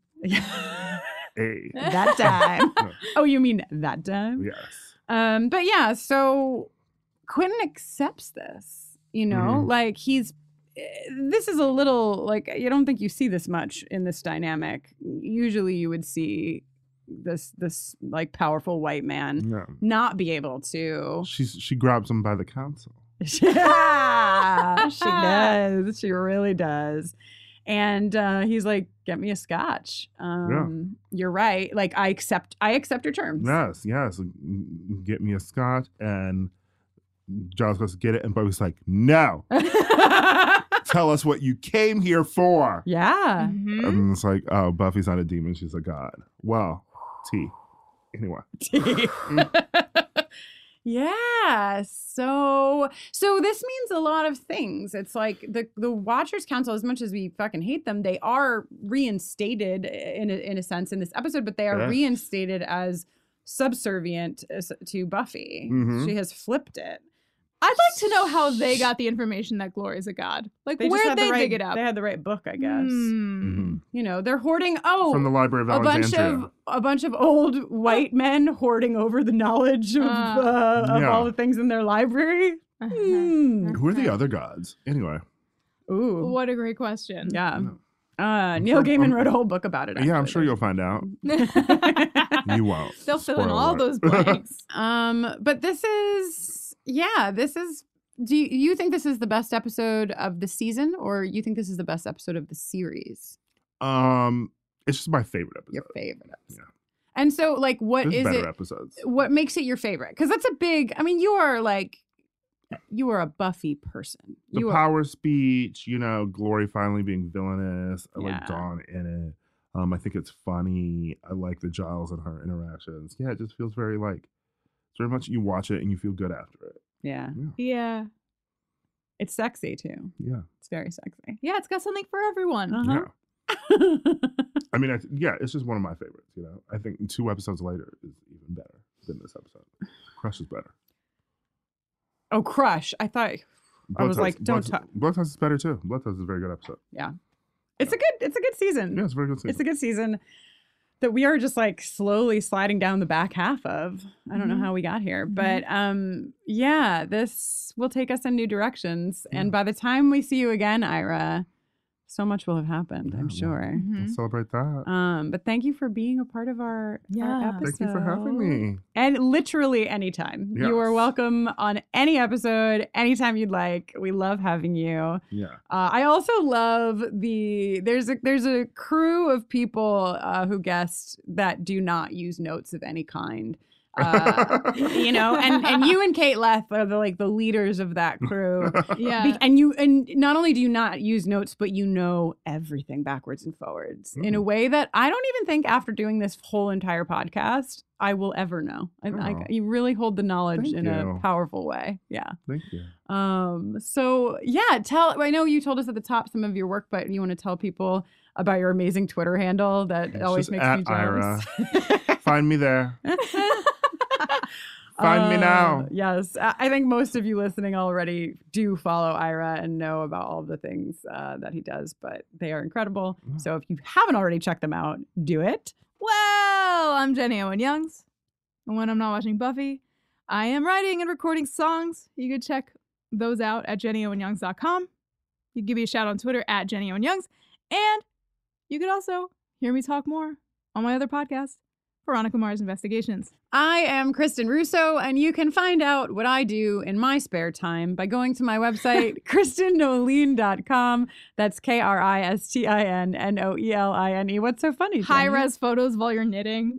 Hey. that time. Yeah. Oh, you mean that time? Yes. Um, but yeah, so Quentin accepts this, you know, Mhm. like he's eh, this is a little like you don't think you see this much in this dynamic. Usually you would see this this like powerful white man Yeah. not be able to. She's she grabs him by the counsel. Yeah, she does. She really does. And uh, he's like, "Get me a scotch." Um, You're right. Like I accept. I accept your terms. Yes, yes. Get me a scotch, and Giles goes to get it, and Buffy's like, "No, tell us what you came here for." Yeah. Mhm. And it's like, "Oh, Buffy's not a demon; she's a god." Well, T. Anyway, Yeah. So so this means a lot of things. It's like the the Watchers Council, as much as we fucking hate them, they are reinstated in a, in a sense in this episode, but they are Yes. reinstated as subservient as- to Buffy. Mhm. She has flipped it. I'd like to know how they got the information that Glory's a god. Like, They just where'd had the they right- dig it up? They had the right book, I guess. Hmm. You know, they're hoarding. Oh, from the Library of a bunch Alexandria. of a bunch of old white men hoarding over the knowledge of, Uh, uh, of Yeah. all the things in their library. Hmm. Who are the other gods? Anyway, Ooh, What a great question. yeah. Uh, Neil sure- Gaiman I'm- wrote a whole book about it. yeah, I'm actually. sure you'll find out. You won't. They'll fill in Spoiler all alert. those blanks. Um, but this is, yeah, this is. Do you, you think this is the best episode of the season, or you think this is the best episode of the series? Um, it's just my favorite episode. Your favorite episode. Yeah. And so, like, what There's is better it? episodes. What makes it your favorite? Because that's a big. I mean, you are like, you are a Buffy person. The You are. power speech, you know, Glory finally being villainous. I Yeah. like Dawn in it. Um, I think it's funny. I like the Giles and her interactions. Yeah, it just feels very like, it's very much you watch it and you feel good after it. Yeah, Yeah. it's sexy too. Yeah. It's very sexy. Yeah, it's got something for everyone. Uh-huh. Yeah. I mean, I, yeah, it's just one of my favorites. You know, I think two episodes later is even better than this episode. Crush is better. Oh, Crush! I thought I Blood was Test- like, don't Blood, talk. Blood Test is better too. Blood Test is a very good episode. Yeah, it's a good. It's a good season. Yeah, it's a very good season. It's a good season that we are just like slowly sliding down the back half of. I don't Mhm. know how we got here, but um, yeah, this will take us in new directions. And by the time we see you again, Ira, so much will have happened. I'm Yeah, sure. Mhm. Let's celebrate that. Um, but thank you for being a part of our, our Yeah. episode. Thank you for having me. And literally anytime. You are Yes. welcome on any episode, anytime you'd like. We love having you. Yeah. Uh, I also love the there's a there's a crew of people uh, who guest that do not use notes of any kind. Uh, you know, and, and you and Kate Leth are the like the leaders of that crew. Yeah. Be- and you and not only do you not use notes, but you know everything backwards and forwards mm. in a way that I don't even think after doing this whole entire podcast I will ever know. I, Oh. I, you really hold the knowledge Thank in you. a powerful way. Yeah. Thank you. Um. So yeah, tell. I know you told us at the top some of your work, but you want to tell people about your amazing Twitter handle that It's always just makes at me jealous. Ira. Find me there. Find me now. Uh, Yes. I I think most of you listening already do follow Ira and know about all of the things uh, that he does, but they are incredible. So if you haven't already checked them out, do it. Well, I'm Jenny Owen Youngs. And when I'm not watching Buffy, I am writing and recording songs. You can check those out at jenny owen youngs dot com. You can give me a shout on Twitter at jenny owen youngs. And you could also hear me talk more on my other podcast, Veronica Mars Investigations. I am Kristen Russo, and you can find out what I do in my spare time by going to my website, kristen noeline dot com. That's K R I S T I N N O E L I N E. What's so funny, Jenny? High-res photos while you're knitting.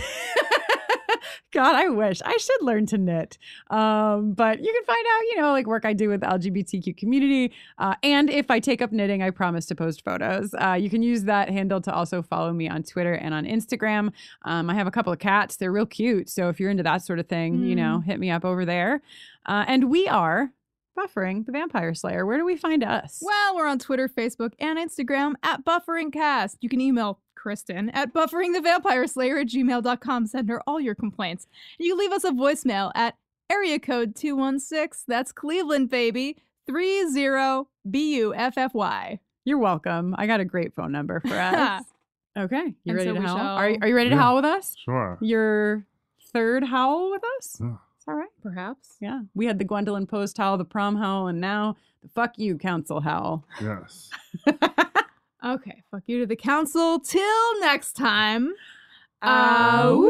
God, I wish. I should learn to knit. Um, but you can find out, you know, like work I do with the L G B T Q community. Uh, and if I take up knitting, I promise to post photos. Uh, you can use that handle to also follow me on Twitter and on Instagram. Um, I have a couple of cats. They're real cute. So if you're into that sort of thing, Mm. you know, hit me up over there. Uh, and we are Buffering the Vampire Slayer. Where do we find us? Well, we're on Twitter, Facebook, and Instagram at BufferingCast. You can email Kristen at bufferingthevampireslayer at gmail dot com. Send her all your complaints. You can leave us a voicemail at area code two one six, that's Cleveland, baby, three zero B U F F Y. You're welcome. I got a great phone number for us. Okay. You And ready so to we howl? shall- Are, you- are you ready to Yeah. howl with us? Sure. Your third howl with us? Yeah. Is that right? Perhaps. Yeah. We had the Gwendolyn Post howl, the prom howl, and now the fuck you council howl. Yes. Okay, fuck you to the council. Till next time. Uh, Uh,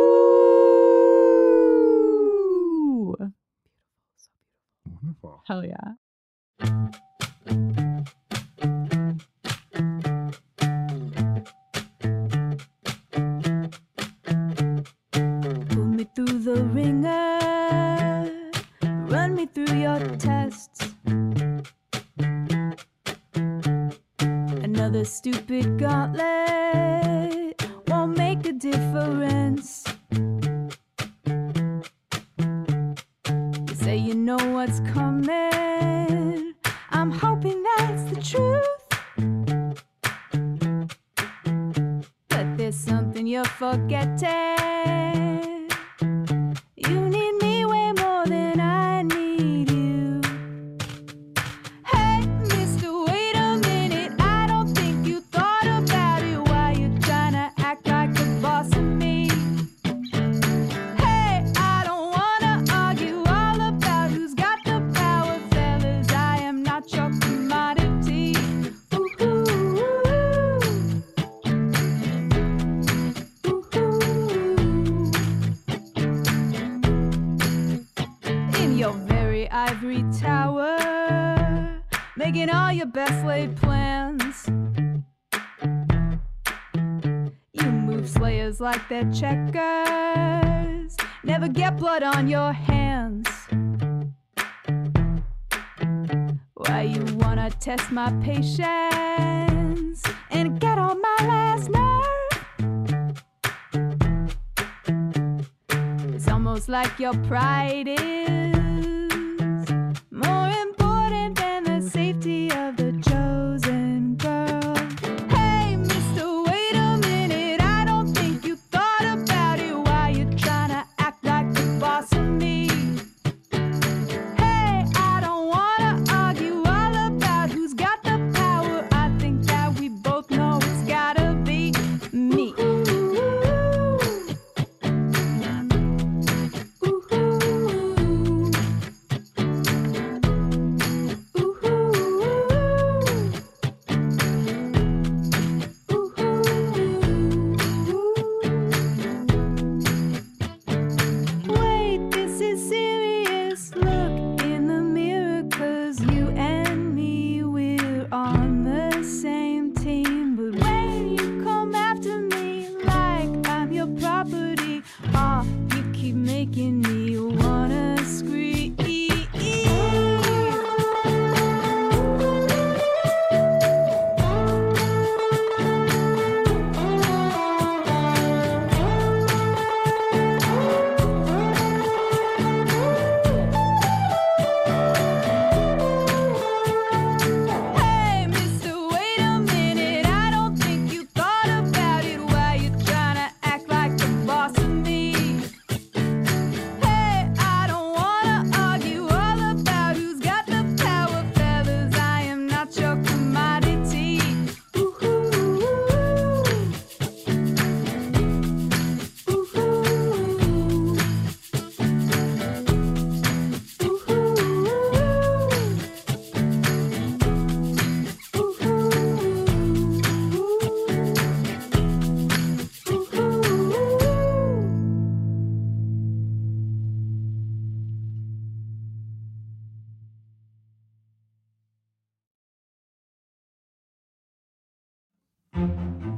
woo! Wonderful. Hell yeah. Put me through the ringer, run me through your tests. Another stupid gauntlet won't make a difference. You say you know what's coming. I'm hoping that's the truth. But there's something you're forgetting. You need me way more than I need you. Hey, mister, wait a minute. I don't think you thought about it while you're trying to act like the boss of me. Hey, I don't wanna argue all about who's got the power, fellas. I am not your commodity. In your very ivory tower, making all your best laid plans. You move slayers like they're checkers, never get blood on your hands. Why you wanna test my patience and get on my last nerve? It's almost like your pride is more important than the safety of the chosen girl. Hey, mister, wait a minute. I don't think you thought about it while you're trying to act like the boss of me. Hey, I don't wanna argue all about who's got the power. I think that we both know it's gotta be me. Ooh.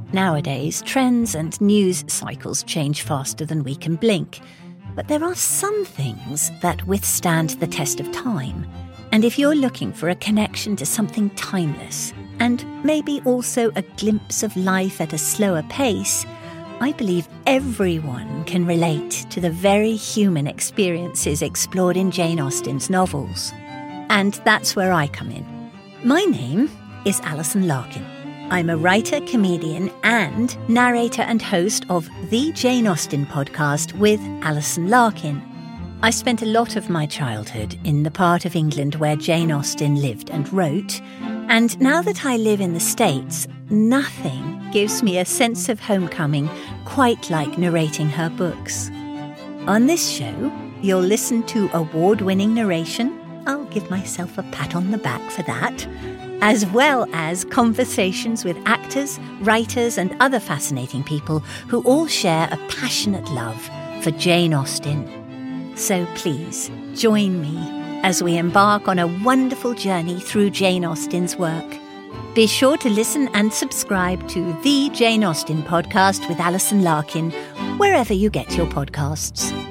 Nowadays, trends and news cycles change faster than we can blink. But there are some things that withstand the test of time. And if you're looking for a connection to something timeless, and maybe also a glimpse of life at a slower pace, I believe everyone can relate to the very human experiences explored in Jane Austen's novels. And that's where I come in. My name is Alison Larkin. I'm a writer, comedian, and narrator and host of the Jane Austen podcast with Alison Larkin. I spent a lot of my childhood in the part of England where Jane Austen lived and wrote, and now that I live in the States, nothing gives me a sense of homecoming quite like narrating her books. On this show, you'll listen to award-winning narration. I'll give myself a pat on the back for that, as well as conversations with actors, writers, and other fascinating people who all share a passionate love for Jane Austen. So please, join me as we embark on a wonderful journey through Jane Austen's work. Be sure to listen and subscribe to the Jane Austen podcast with Alison Larkin, wherever you get your podcasts.